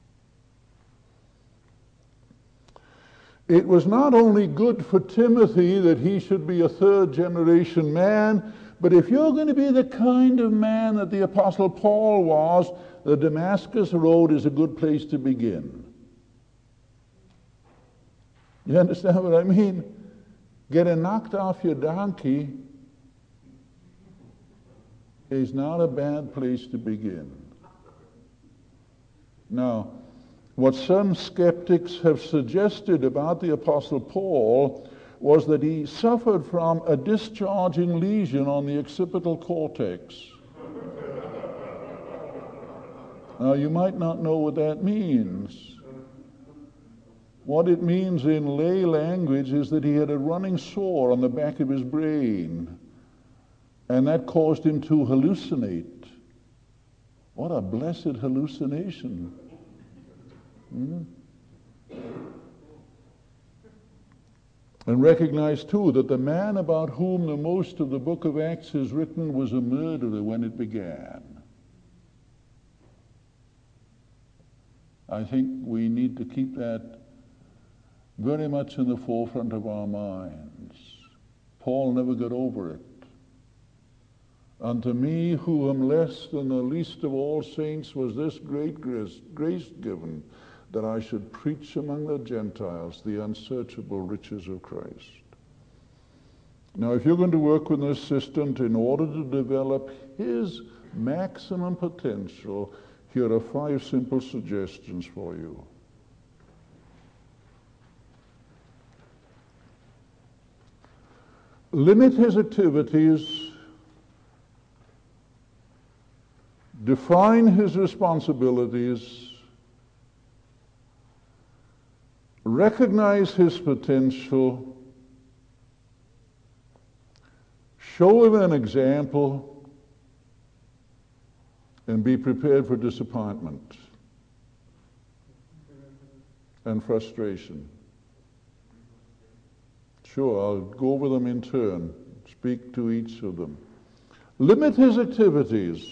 It was not only good for Timothy that he should be a third generation man, but if you're going to be the kind of man that the Apostle Paul was, the Damascus Road is a good place to begin. You understand what I mean? Getting knocked off your donkey is not a bad place to begin. Now, what some skeptics have suggested about the Apostle Paul was that he suffered from a discharging lesion on the occipital cortex. Now, you might not know what that means. What it means in lay language is that he had a running sore on the back of his brain, and that caused him to hallucinate. What a blessed hallucination. Hmm? And recognize, too, that the man about whom the most of the book of Acts is written was a murderer when it began. I think we need to keep that very much in the forefront of our minds. Paul never got over it. Unto me, who am less than the least of all saints, was this great grace, grace given, that I should preach among the Gentiles the unsearchable riches of Christ. Now, if you're going to work with an assistant in order to develop his maximum potential, here are five simple suggestions for you. Limit his activities, define his responsibilities, recognize his potential, show him an example, and be prepared for disappointment and frustration. Sure, I'll go over them in turn, speak to each of them. Limit his activities.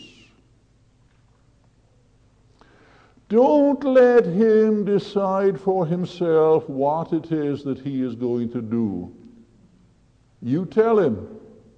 Don't let him decide for himself what it is that he is going to do. You tell him.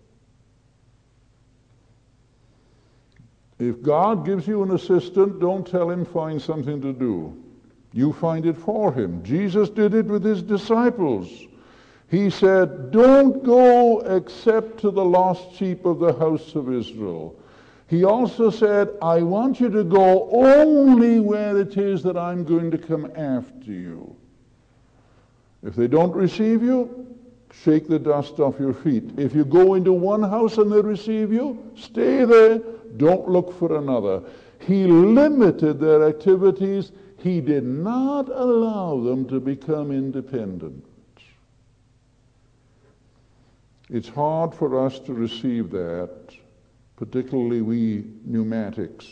If God gives you an assistant, don't tell him find something to do. You find it for him. Jesus did it with his disciples. He said, don't go except to the lost sheep of the house of Israel. He also said, I want you to go only where it is that I'm going to come after you. If they don't receive you, shake the dust off your feet. If you go into one house and they receive you, stay there. Don't look for another. He limited their activities. He did not allow them to become independent. It's hard for us to receive that, particularly we pneumatics,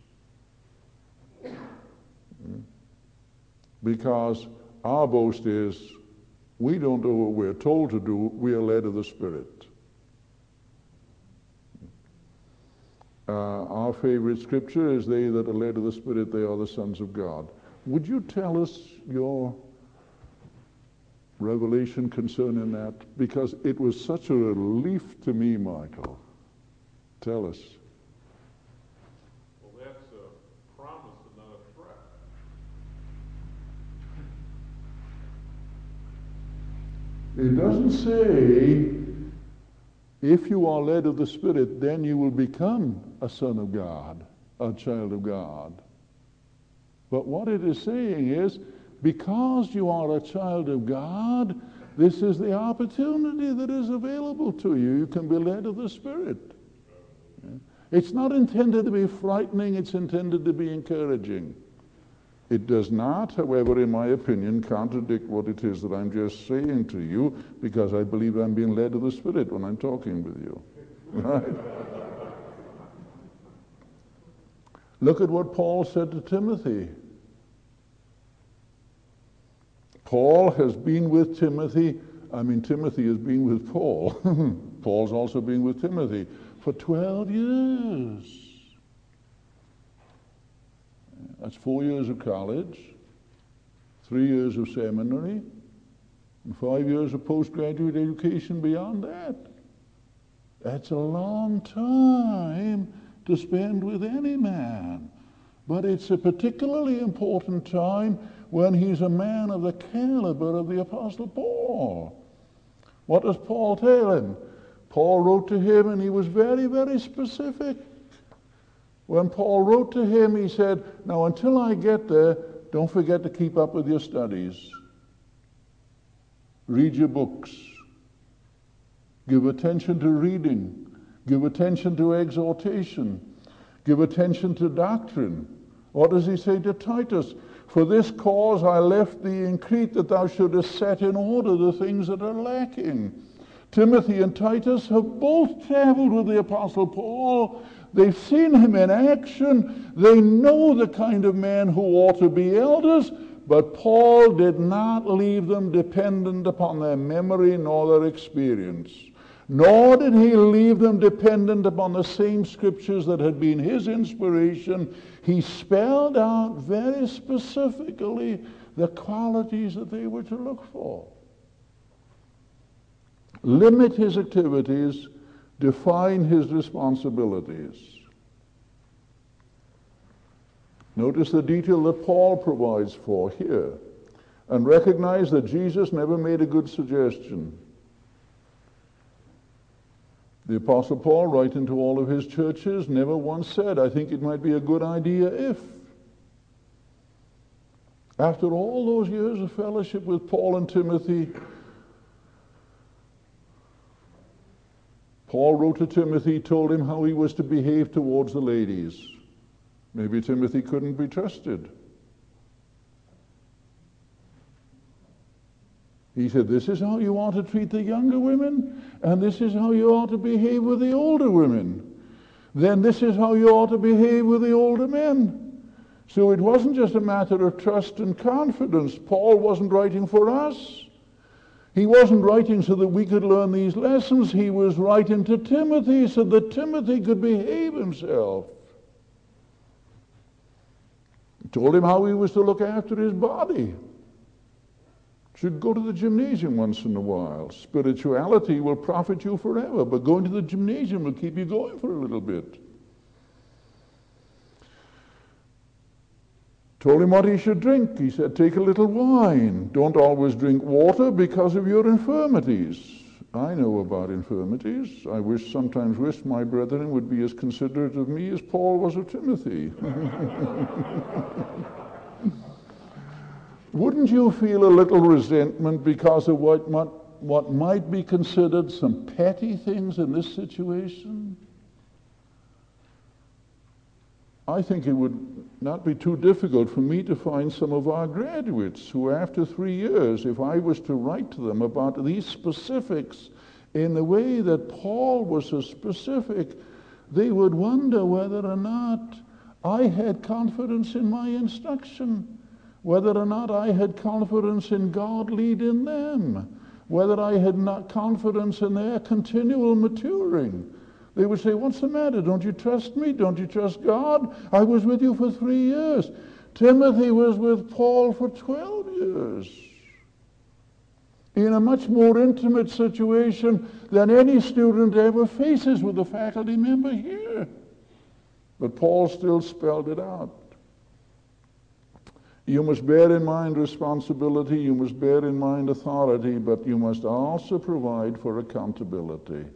because our boast is we don't do what we're told to do, we are led of the Spirit. Uh, our favorite scripture is, they that are led of the Spirit, they are the sons of God. Would you tell us your revelation concerning that? Because it was such a relief to me, Michael. Tell us. Well, that's a promise and not a threat. It doesn't say, if you are led of the Spirit, then you will become a son of God, a child of God. But what it is saying is, because you are a child of God, this is the opportunity that is available to you. You can be led of the Spirit. It's not intended to be frightening, it's intended to be encouraging. It does not, however, in my opinion, contradict what it is that I'm just saying to you, because I believe I'm being led of the Spirit when I'm talking with you. Right? Look at what Paul said to Timothy. Paul has been with Timothy I mean, Timothy has been with Paul. Paul's also been with Timothy for twelve years. That's four years of college, three years of seminary, and five years of postgraduate education beyond that. That's a long time to spend with any man. But it's a particularly important time when he's a man of the caliber of the Apostle Paul. What does Paul tell him? Paul wrote to him, and he was very, very specific. When Paul wrote to him, he said, now until I get there, don't forget to keep up with your studies. Read your books. Give attention to reading. Give attention to exhortation. Give attention to doctrine. What does he say to Titus? For this cause I left thee in Crete, that thou shouldest set in order the things that are lacking. Timothy and Titus have both traveled with the Apostle Paul. They've seen him in action. They know the kind of men who ought to be elders, but Paul did not leave them dependent upon their memory nor their experience. Nor did he leave them dependent upon the same scriptures that had been his inspiration. He spelled out very specifically the qualities that they were to look for. Limit his activities, define his responsibilities. Notice the detail that Paul provides for here, and recognize that Jesus never made a good suggestion. The Apostle Paul, writing to all of his churches, never once said, I think it might be a good idea if. After all those years of fellowship with Paul and Timothy, Paul wrote to Timothy, told him how he was to behave towards the ladies. Maybe Timothy couldn't be trusted. He said, this is how you ought to treat the younger women, and this is how you ought to behave with the older women. Then this is how you ought to behave with the older men. So it wasn't just a matter of trust and confidence. Paul wasn't writing for us. He wasn't writing so that we could learn these lessons. He was writing to Timothy so that Timothy could behave himself. He told him how he was to look after his body. Should go to the gymnasium once in a while. Spirituality will profit you forever, but going to the gymnasium will keep you going for a little bit. Told him what he should drink. He said, take a little wine. Don't always drink water because of your infirmities. I know about infirmities. I wish, sometimes wish my brethren would be as considerate of me as Paul was of Timothy. Wouldn't you feel a little resentment because of what, what, what might be considered some petty things in this situation? I think it would not be too difficult for me to find some of our graduates who, after three years, if I was to write to them about these specifics in the way that Paul was so specific, they would wonder whether or not I had confidence in my instruction, whether or not I had confidence in God leading them, whether I had not confidence in their continual maturing. They would say, what's the matter? Don't you trust me? Don't you trust God? I was with you for three years. Timothy was with Paul for twelve years. In a much more intimate situation than any student ever faces with a faculty member here. But Paul still spelled it out. You must bear in mind responsibility, you must bear in mind authority, but you must also provide for accountability.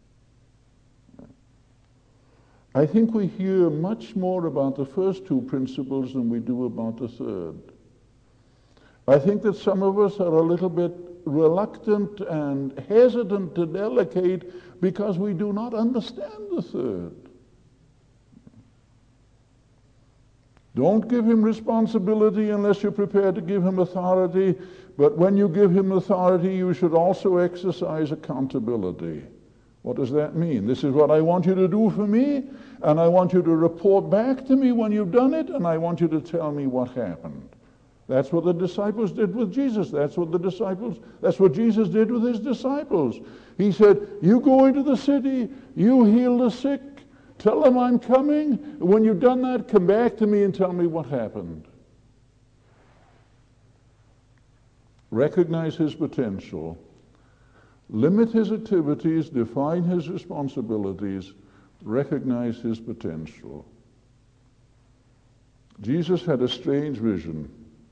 I think we hear much more about the first two principles than we do about the third. I think that some of us are a little bit reluctant and hesitant to delegate because we do not understand the third. Don't give him responsibility unless you're prepared to give him authority, but when you give him authority, you should also exercise accountability. What does that mean? This is what I want you to do for me, and I want you to report back to me when you've done it, and I want you to tell me what happened. That's what the disciples did with Jesus. That's what the disciples, that's what Jesus did with his disciples. He said, you go into the city, you heal the sick, tell them I'm coming. When you've done that, come back to me and tell me what happened. Recognize his potential. Limit his activities, define his responsibilities, recognize his potential. Jesus had a strange vision.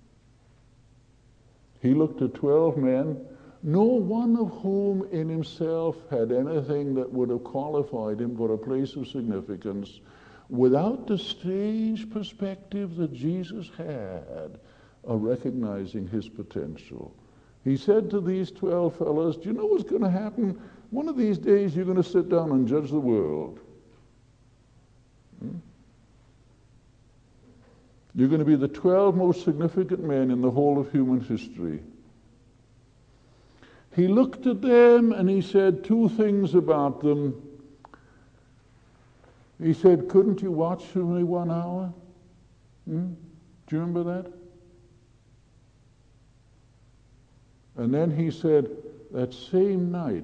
He looked at twelve men, no one of whom in himself had anything that would have qualified him for a place of significance, without the strange perspective that Jesus had of recognizing his potential. He said to these twelve fellows, do you know what's going to happen? One of these days you're going to sit down and judge the world. Hmm? You're going to be the twelve most significant men in the whole of human history. He looked at them and he said two things about them. He said, couldn't you watch for me one hour? Hmm? Do you remember that? And then he said, that same night,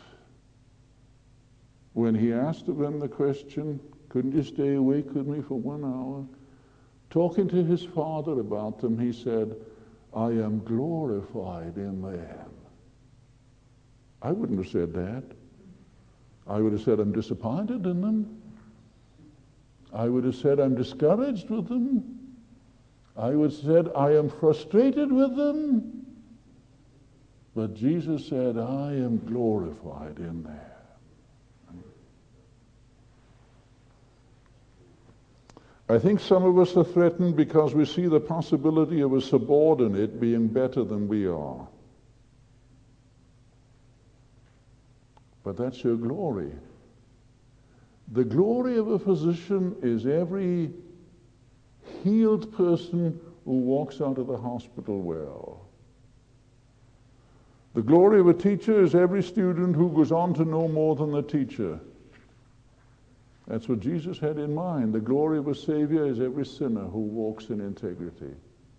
when he asked of them the question, couldn't you stay awake with me for one hour? Talking to his Father about them, he said, I am glorified in them. I wouldn't have said that. I would have said, I'm disappointed in them. I would have said, I'm discouraged with them. I would have said, I am frustrated with them. But Jesus said, I am glorified in them. I think some of us are threatened because we see the possibility of a subordinate being better than we are. But that's your glory. The glory of a physician is every healed person who walks out of the hospital well. The glory of a teacher is every student who goes on to know more than the teacher. That's what Jesus had in mind. The glory of a Savior is every sinner who walks in integrity,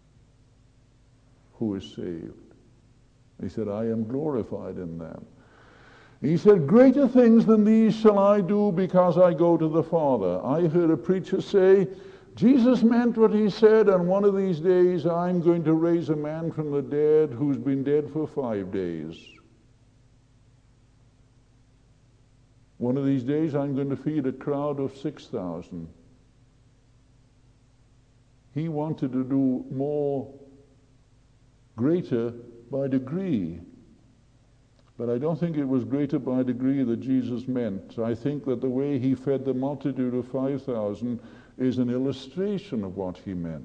who is saved. He said, I am glorified in them. He said, greater things than these shall I do because I go to the Father. I heard a preacher say, Jesus meant what he said, and one of these days I'm going to raise a man from the dead who's been dead for five days. One of these days I'm going to feed a crowd of six thousand. He wanted to do more, greater by degree. But I don't think it was greater by degree that Jesus meant. I think that the way he fed the multitude of five thousand is an illustration of what he meant.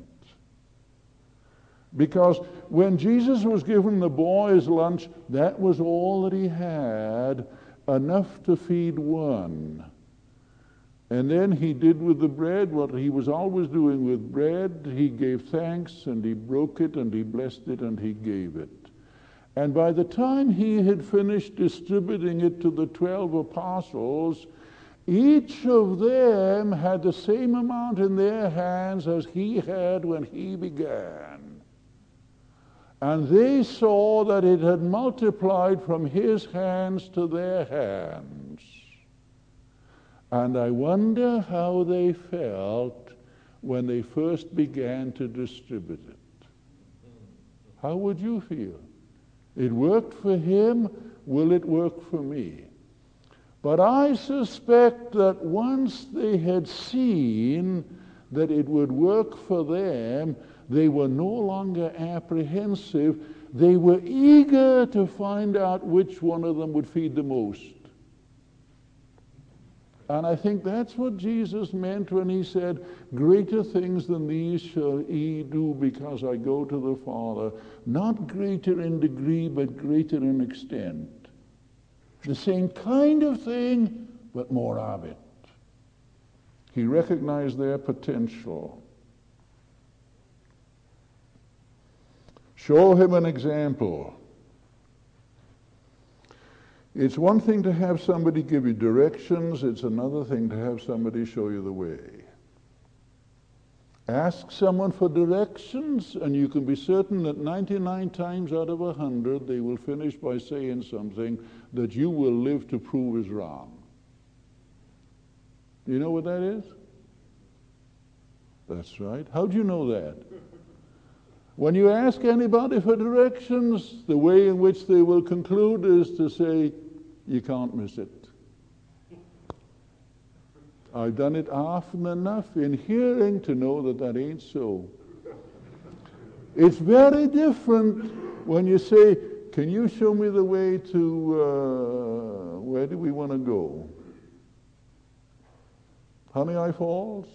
Because when Jesus was given the boys' lunch, that was all that he had, enough to feed one. And then he did with the bread what he was always doing with bread. He gave thanks, and he broke it, and he blessed it, and he gave it. And by the time he had finished distributing it to the twelve apostles, each of them had the same amount in their hands as he had when he began. And they saw that it had multiplied from his hands to their hands. And I wonder how they felt when they first began to distribute it. How would you feel? It worked for him. Will it work for me? But I suspect that once they had seen that it would work for them, they were no longer apprehensive. They were eager to find out which one of them would feed the most. And I think that's what Jesus meant when he said, greater things than these shall ye do because I go to the Father. Not greater in degree, but greater in extent. The same kind of thing, but more of it. He recognized their potential. Show him an example. It's one thing to have somebody give you directions. It's another thing to have somebody show you the way. Ask someone for directions, and you can be certain that ninety-nine times out of one hundred they will finish by saying something that you will live to prove is wrong. You know what that is? That's right. How do you know that? When you ask anybody for directions, the way in which they will conclude is to say, you can't miss it. I've done it often enough in hearing to know that that ain't so. It's very different when you say, can you show me the way to, uh, where do we want to go? Honey Eye Falls?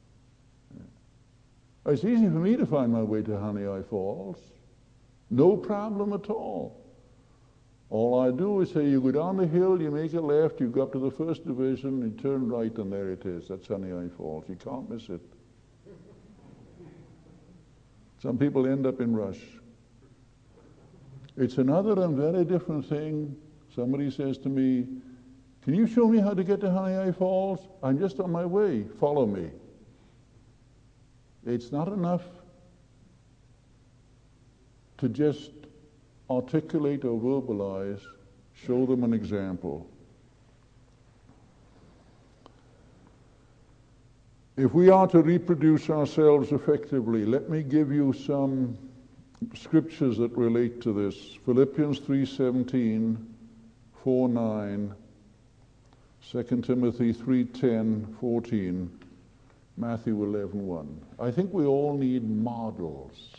It's easy for me to find my way to Honey Eye Falls. No problem at all. All I do is say, you go down the hill, you make a left, you go up to the first division, you turn right, and there it is. That's Honey Eye Falls. You can't miss it. Some people end up in Rush. It's another and very different thing. Somebody says to me, can you show me how to get to Honey Eye Falls? I'm just on my way. Follow me. It's not enough to just articulate or verbalize, show them an example. If we are to reproduce ourselves effectively, let me give you some scriptures that relate to this. Philippians three seventeen, four nine, Second Timothy three ten, fourteen, Matthew eleven one. I think we all need models.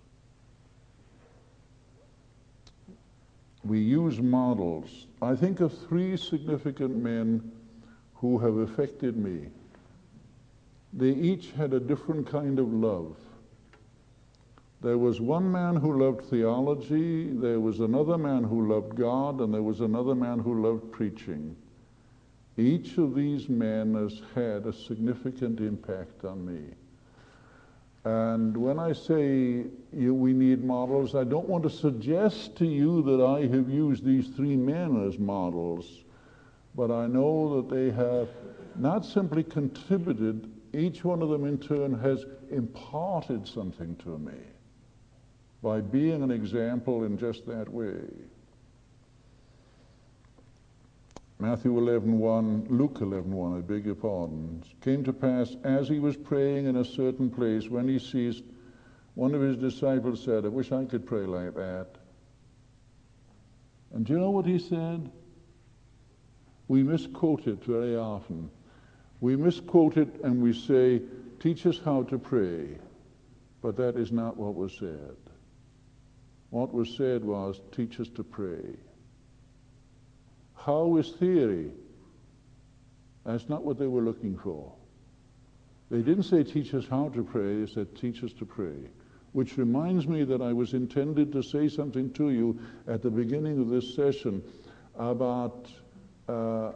We use models. I think of three significant men who have affected me. They each had a different kind of love. There was one man who loved theology, there was another man who loved God, and there was another man who loved preaching. Each of these men has had a significant impact on me. And when I say you, we need models, I don't want to suggest to you that I have used these three men as models, but I know that they have not simply contributed, each one of them in turn has imparted something to me by being an example in just that way. Matthew eleven one, Luke eleven one, I beg your pardon. It came to pass, as he was praying in a certain place, when he ceased, one of his disciples said, I wish I could pray like that. And do you know what he said? We misquote it very often. We misquote it and we say, teach us how to pray. But that is not what was said. What was said was, teach us to pray. How is theory? That's not what they were looking for. They didn't say teach us how to pray, they said teach us to pray. Which reminds me that I was intended to say something to you at the beginning of this session about uh,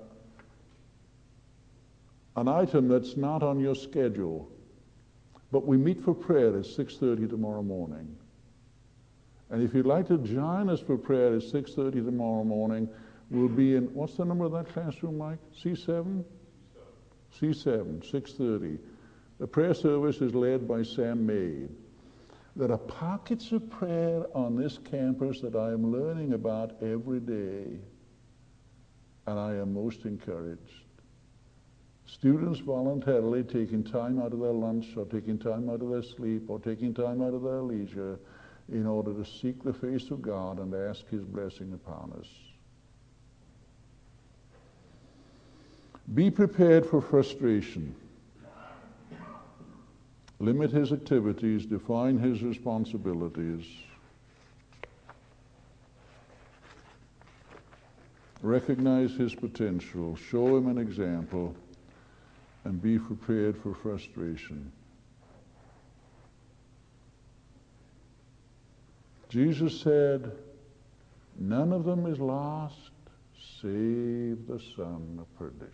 an item that's not on your schedule. But we meet for prayer at six thirty tomorrow morning. And if you'd like to join us for prayer at six thirty tomorrow morning, we'll be in, what's the number of that classroom, Mike? C seven? C seven, six thirty. The prayer service is led by Sam Maid. There are pockets of prayer on this campus that I am learning about every day, and I am most encouraged. Students voluntarily taking time out of their lunch, or taking time out of their sleep, or taking time out of their leisure in order to seek the face of God and ask His blessing upon us. Be prepared for frustration. Limit his activities, define his responsibilities. Recognize his potential, show him an example, and be prepared for frustration. Jesus said, none of them is lost, save the son of perdition.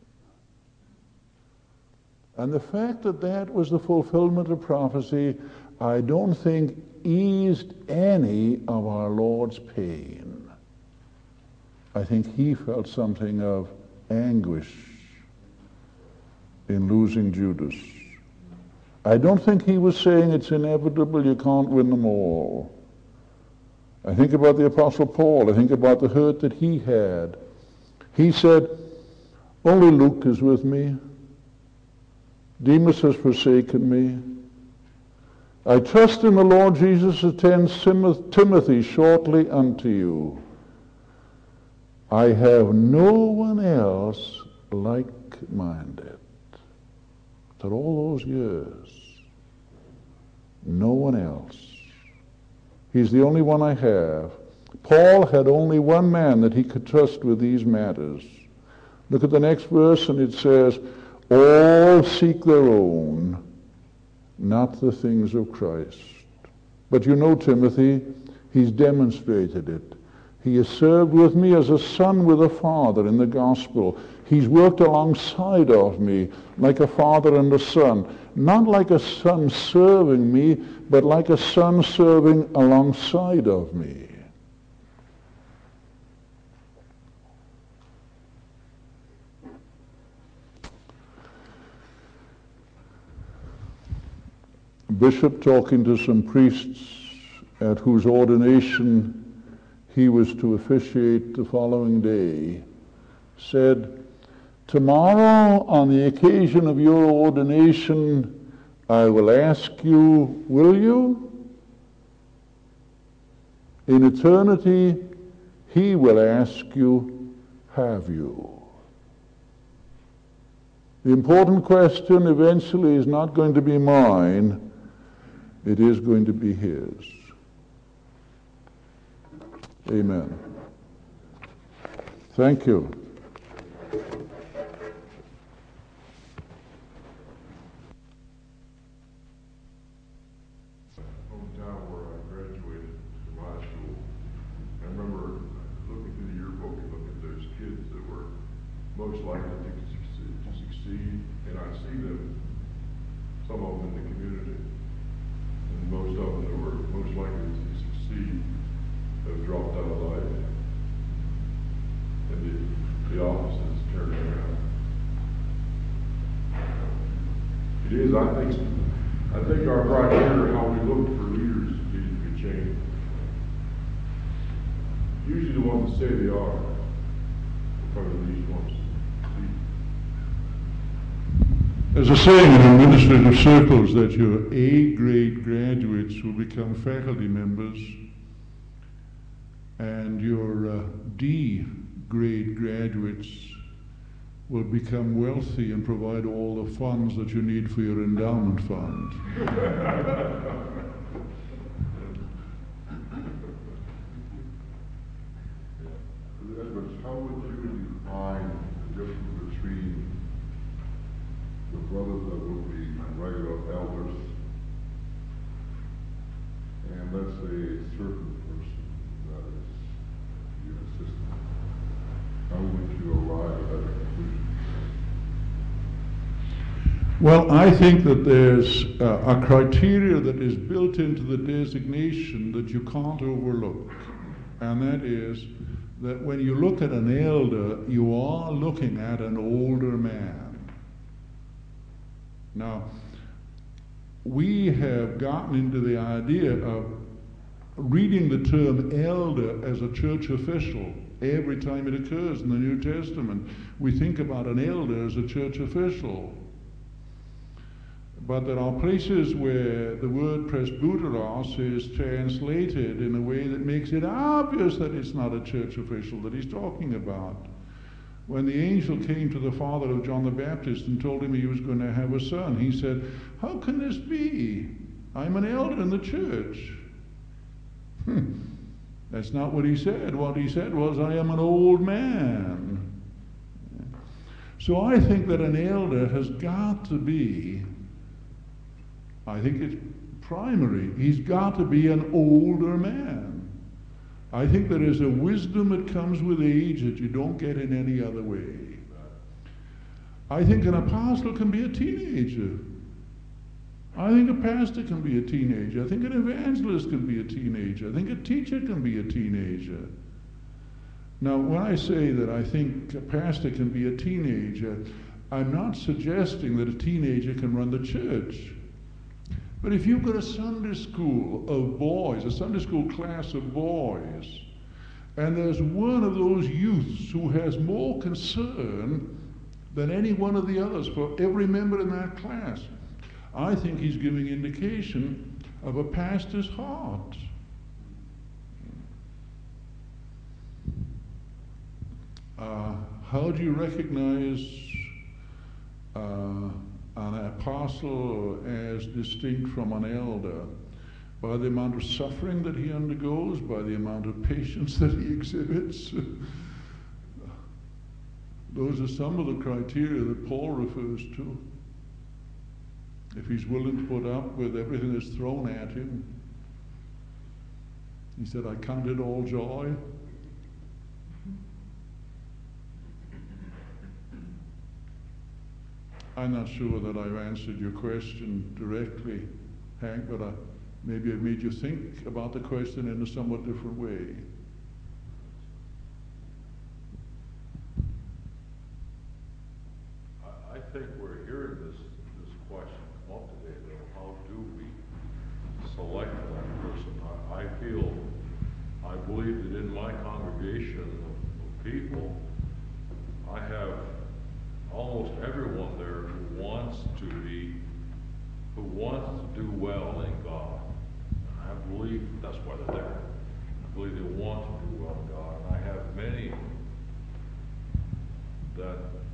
And the fact that that was the fulfillment of prophecy, I don't think eased any of our Lord's pain. I think he felt something of anguish in losing Judas. I don't think he was saying it's inevitable, you can't win them all. I think about the Apostle Paul. I think about the hurt that he had. He said, only Luke is with me. Demas has forsaken me. I trust in the Lord Jesus to send Timothy shortly unto you. I have no one else like-minded. After all those years, no one else. He's the only one I have. Paul had only one man that he could trust with these matters. Look at the next verse, and it says, all seek their own, not the things of Christ. But you know Timothy, he's demonstrated it. He has served with me as a son with a father in the gospel. He's worked alongside of me like a father and a son. Not like a son serving me, but like a son serving alongside of me. Bishop, talking to some priests at whose ordination he was to officiate the following day, said, tomorrow, on the occasion of your ordination, I will ask you, will you? In eternity, he will ask you, have you? The important question eventually is not going to be mine, it is going to be his. Amen. Thank you. Hometown where I graduated from high school. I remember looking through the yearbook and looking at those kids that were most likely to succeed, to succeed, and I see them, some of them in the community, and most of them that were most likely to succeed have dropped out of life, and the, the opposite is turned around. It is, I think, I think our criteria, how we look for leaders, needs to be changed. Usually the ones that say they are, are probably the least ones. There's a saying in administrative circles that your A-grade graduates will become faculty members and your uh, D-grade graduates will become wealthy and provide all the funds that you need for your endowment fund. Edwards, how would you define the difference between the brothers that would be regular elders and, let's say, a certain person that is your assistant? How would you arrive at that conclusion? Well, I think that there's uh, a criteria that is built into the designation that you can't overlook, and that is that when you look at an elder, you are looking at an older man. Now, we have gotten into the idea of reading the term elder as a church official. Every time it occurs in the New Testament, we think about an elder as a church official. But there are places where the word presbyteros is translated in a way that makes it obvious that it's not a church official that he's talking about. When the angel came to the father of John the Baptist and told him he was going to have a son, he said, how can this be? I'm an elder in the church. Hmm. That's not what he said. What he said was, I am an old man. So I think that an elder has got to be, I think it's primary, he's got to be an older man. I think there is a wisdom that comes with age that you don't get in any other way. I think an apostle can be a teenager. I think a pastor can be a teenager. I think an evangelist can be a teenager. I think a teacher can be a teenager. Now, when I say that I think a pastor can be a teenager, I'm not suggesting that a teenager can run the church. But if you've got a Sunday school of boys, a Sunday school class of boys, and there's one of those youths who has more concern than any one of the others for every member in that class, I think he's giving indication of a pastor's heart. Uh, how do you recognize uh, an apostle as distinct from an elder? By the amount of suffering that he undergoes, by the amount of patience that he exhibits. Those are some of the criteria that Paul refers to. If he's willing to put up with everything that's thrown at him. He said, I count it all joy. I'm not sure that I've answered your question directly, Hank, but I, maybe I've made you think about the question in a somewhat different way. I, I think we're hearing this this question come up today, though. How do we select that person? I, I feel, I believe that in my congregation of, of people, I have almost everyone there who wants to be, who wants to do well in God. I believe that's why they're there. I believe they want to do well in God. And I have many that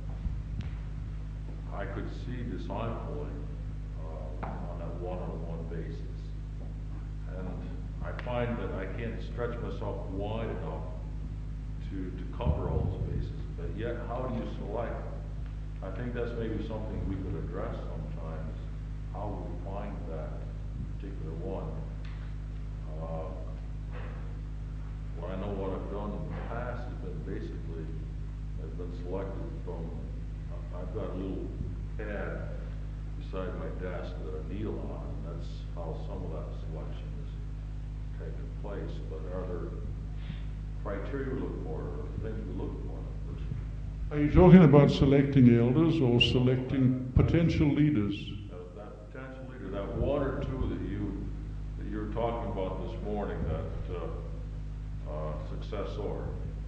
I could see discipling uh, on a one-on-one basis. And I find that I can't stretch myself wide enough to, to cover all those bases. But yet, how do you select? I think that's maybe something we could address sometimes, how we find that particular one. Uh, well, I know what I've done in the past has been basically, has been selected from, I've got a little pad beside my desk that I kneel on, and that's how some of that selection has taken place. But are there criteria we look for, or things we look for? Are you talking about selecting elders or selecting potential leaders? Uh, that potential leader, that one or two that you that you're talking about this morning, that uh, uh, successor.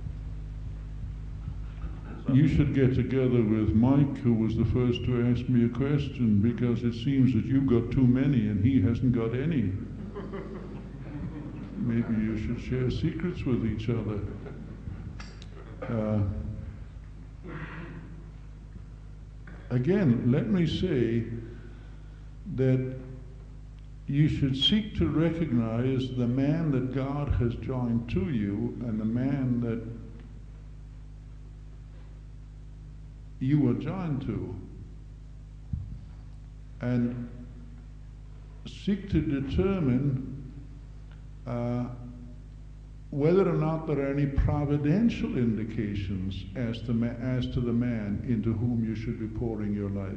You should get together with Mike, who was the first to ask me a question, because it seems that you've got too many and he hasn't got any. Maybe you should share secrets with each other. Uh, Again, let me say that you should seek to recognize the man that God has joined to you and the man that you were joined to. And seek to determine uh, whether or not there are any providential indications as to, ma- as to the man into whom you should be pouring your life.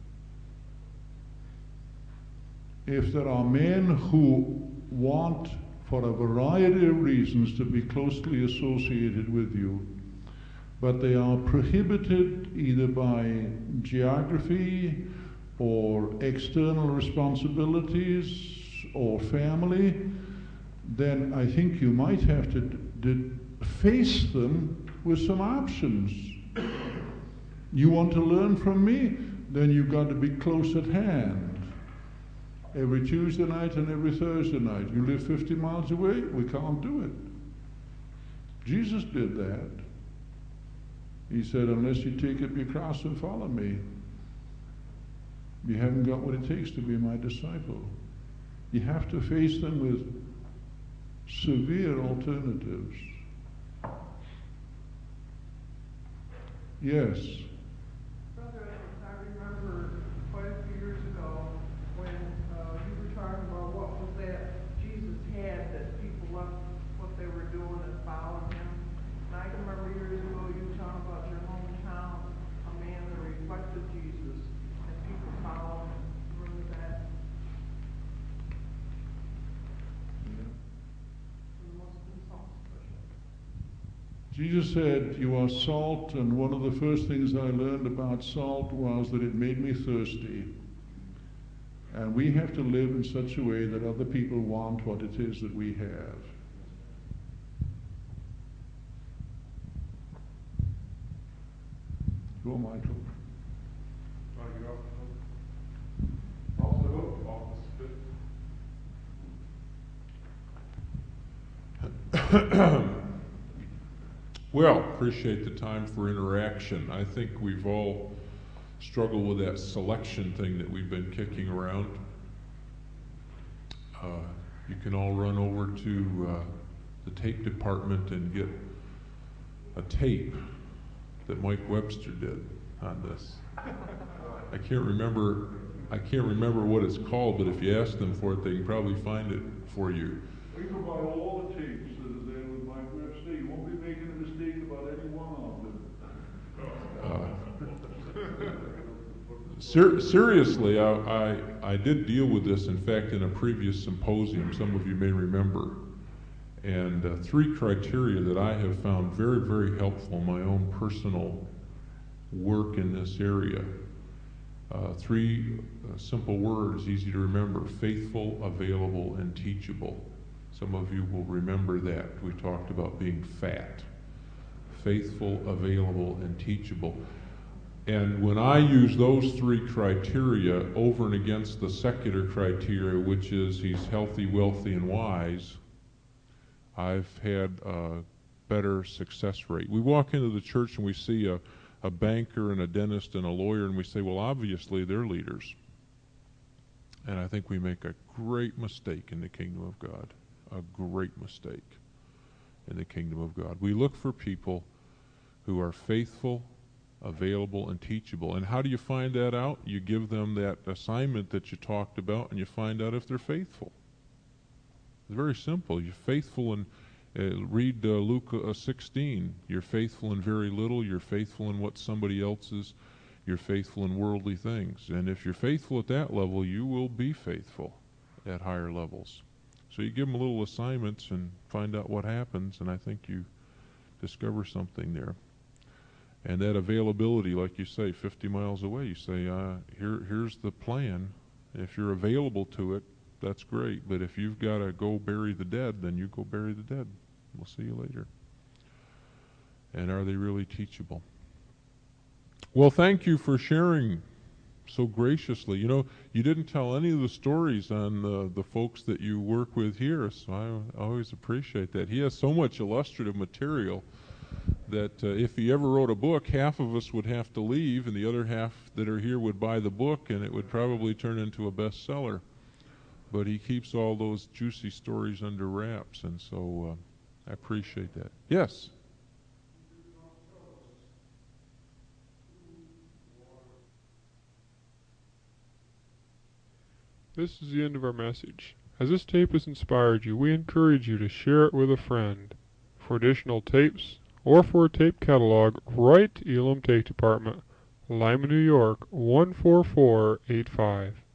If there are men who want, for a variety of reasons, to be closely associated with you, but they are prohibited either by geography or external responsibilities or family, then I think you might have to d- d- face them with some options. You want to learn from me? Then you've got to be close at hand. Every Tuesday night and every Thursday night. You live fifty miles away? We can't do it. Jesus did that. He said, unless you take up your cross and follow me, you haven't got what it takes to be my disciple. You have to face them with severe alternatives. Yes. Brother Edwards, I remember quite a few years ago when uh, you were talking about what was that Jesus had that people left what they were doing and followed him. And I can remember years ago you talking about your hometown, a man that reflected Jesus, and people followed him. Remember that? Jesus said, you are salt, and one of the first things I learned about salt was that it made me thirsty. And we have to live in such a way that other people want what it is that we have. Go, Michael. Well, appreciate the time for interaction. I think we've all struggled with that selection thing that we've been kicking around. Uh, you can all run over to uh, the tape department and get a tape that Mike Webster did on this. I can't remember. I can't remember what it's called, but if you ask them for it, they can probably find it for you. We can buy all the tapes that are there with Mike Webster. You won't be making a mistake about any one of them. Uh, ser- seriously, I, I, I did deal with this, in fact, in a previous symposium, some of you may remember. And uh, three criteria that I have found very, very helpful in my own personal work in this area. Uh, three uh, simple words, easy to remember: faithful, available, and teachable. Some of you will remember that. We talked about being fat. Faithful, available, and teachable. And when I use those three criteria over and against the secular criteria, which is he's healthy, wealthy, and wise, I've had a better success rate. We walk into the church and we see a, a banker and a dentist and a lawyer, and we say, well, obviously they're leaders. And I think we make a great mistake in the kingdom of God. A great mistake in the kingdom of God. We look for people who are faithful, available, and teachable. And how do you find that out? You give them that assignment that you talked about, and you find out if they're faithful. It's very simple. You're faithful in, uh, read uh, Luke uh, sixteen. You're faithful in very little. You're faithful in what somebody else is. You're faithful in worldly things. And if you're faithful at that level, you will be faithful at higher levels. So you give them little assignments and find out what happens, and I think you discover something there. And that availability, like you say, fifty miles away, you say, uh, here, here's the plan. If you're available to it, that's great. But if you've got to go bury the dead, then you go bury the dead. We'll see you later. And are they really teachable? Well, thank you for sharing so graciously. You know, you didn't tell any of the stories on the, the folks that you work with here, so I always appreciate that. He has so much illustrative material that uh, if he ever wrote a book, half of us would have to leave, and the other half that are here would buy the book, and it would probably turn into a bestseller. But he keeps all those juicy stories under wraps, and so uh, I appreciate that. Yes? This is the end of our message. As this tape has inspired you, we encourage you to share it with a friend. For additional tapes, or for a tape catalog, write to Elam Tape Department, Lima, New York, one four four eight five.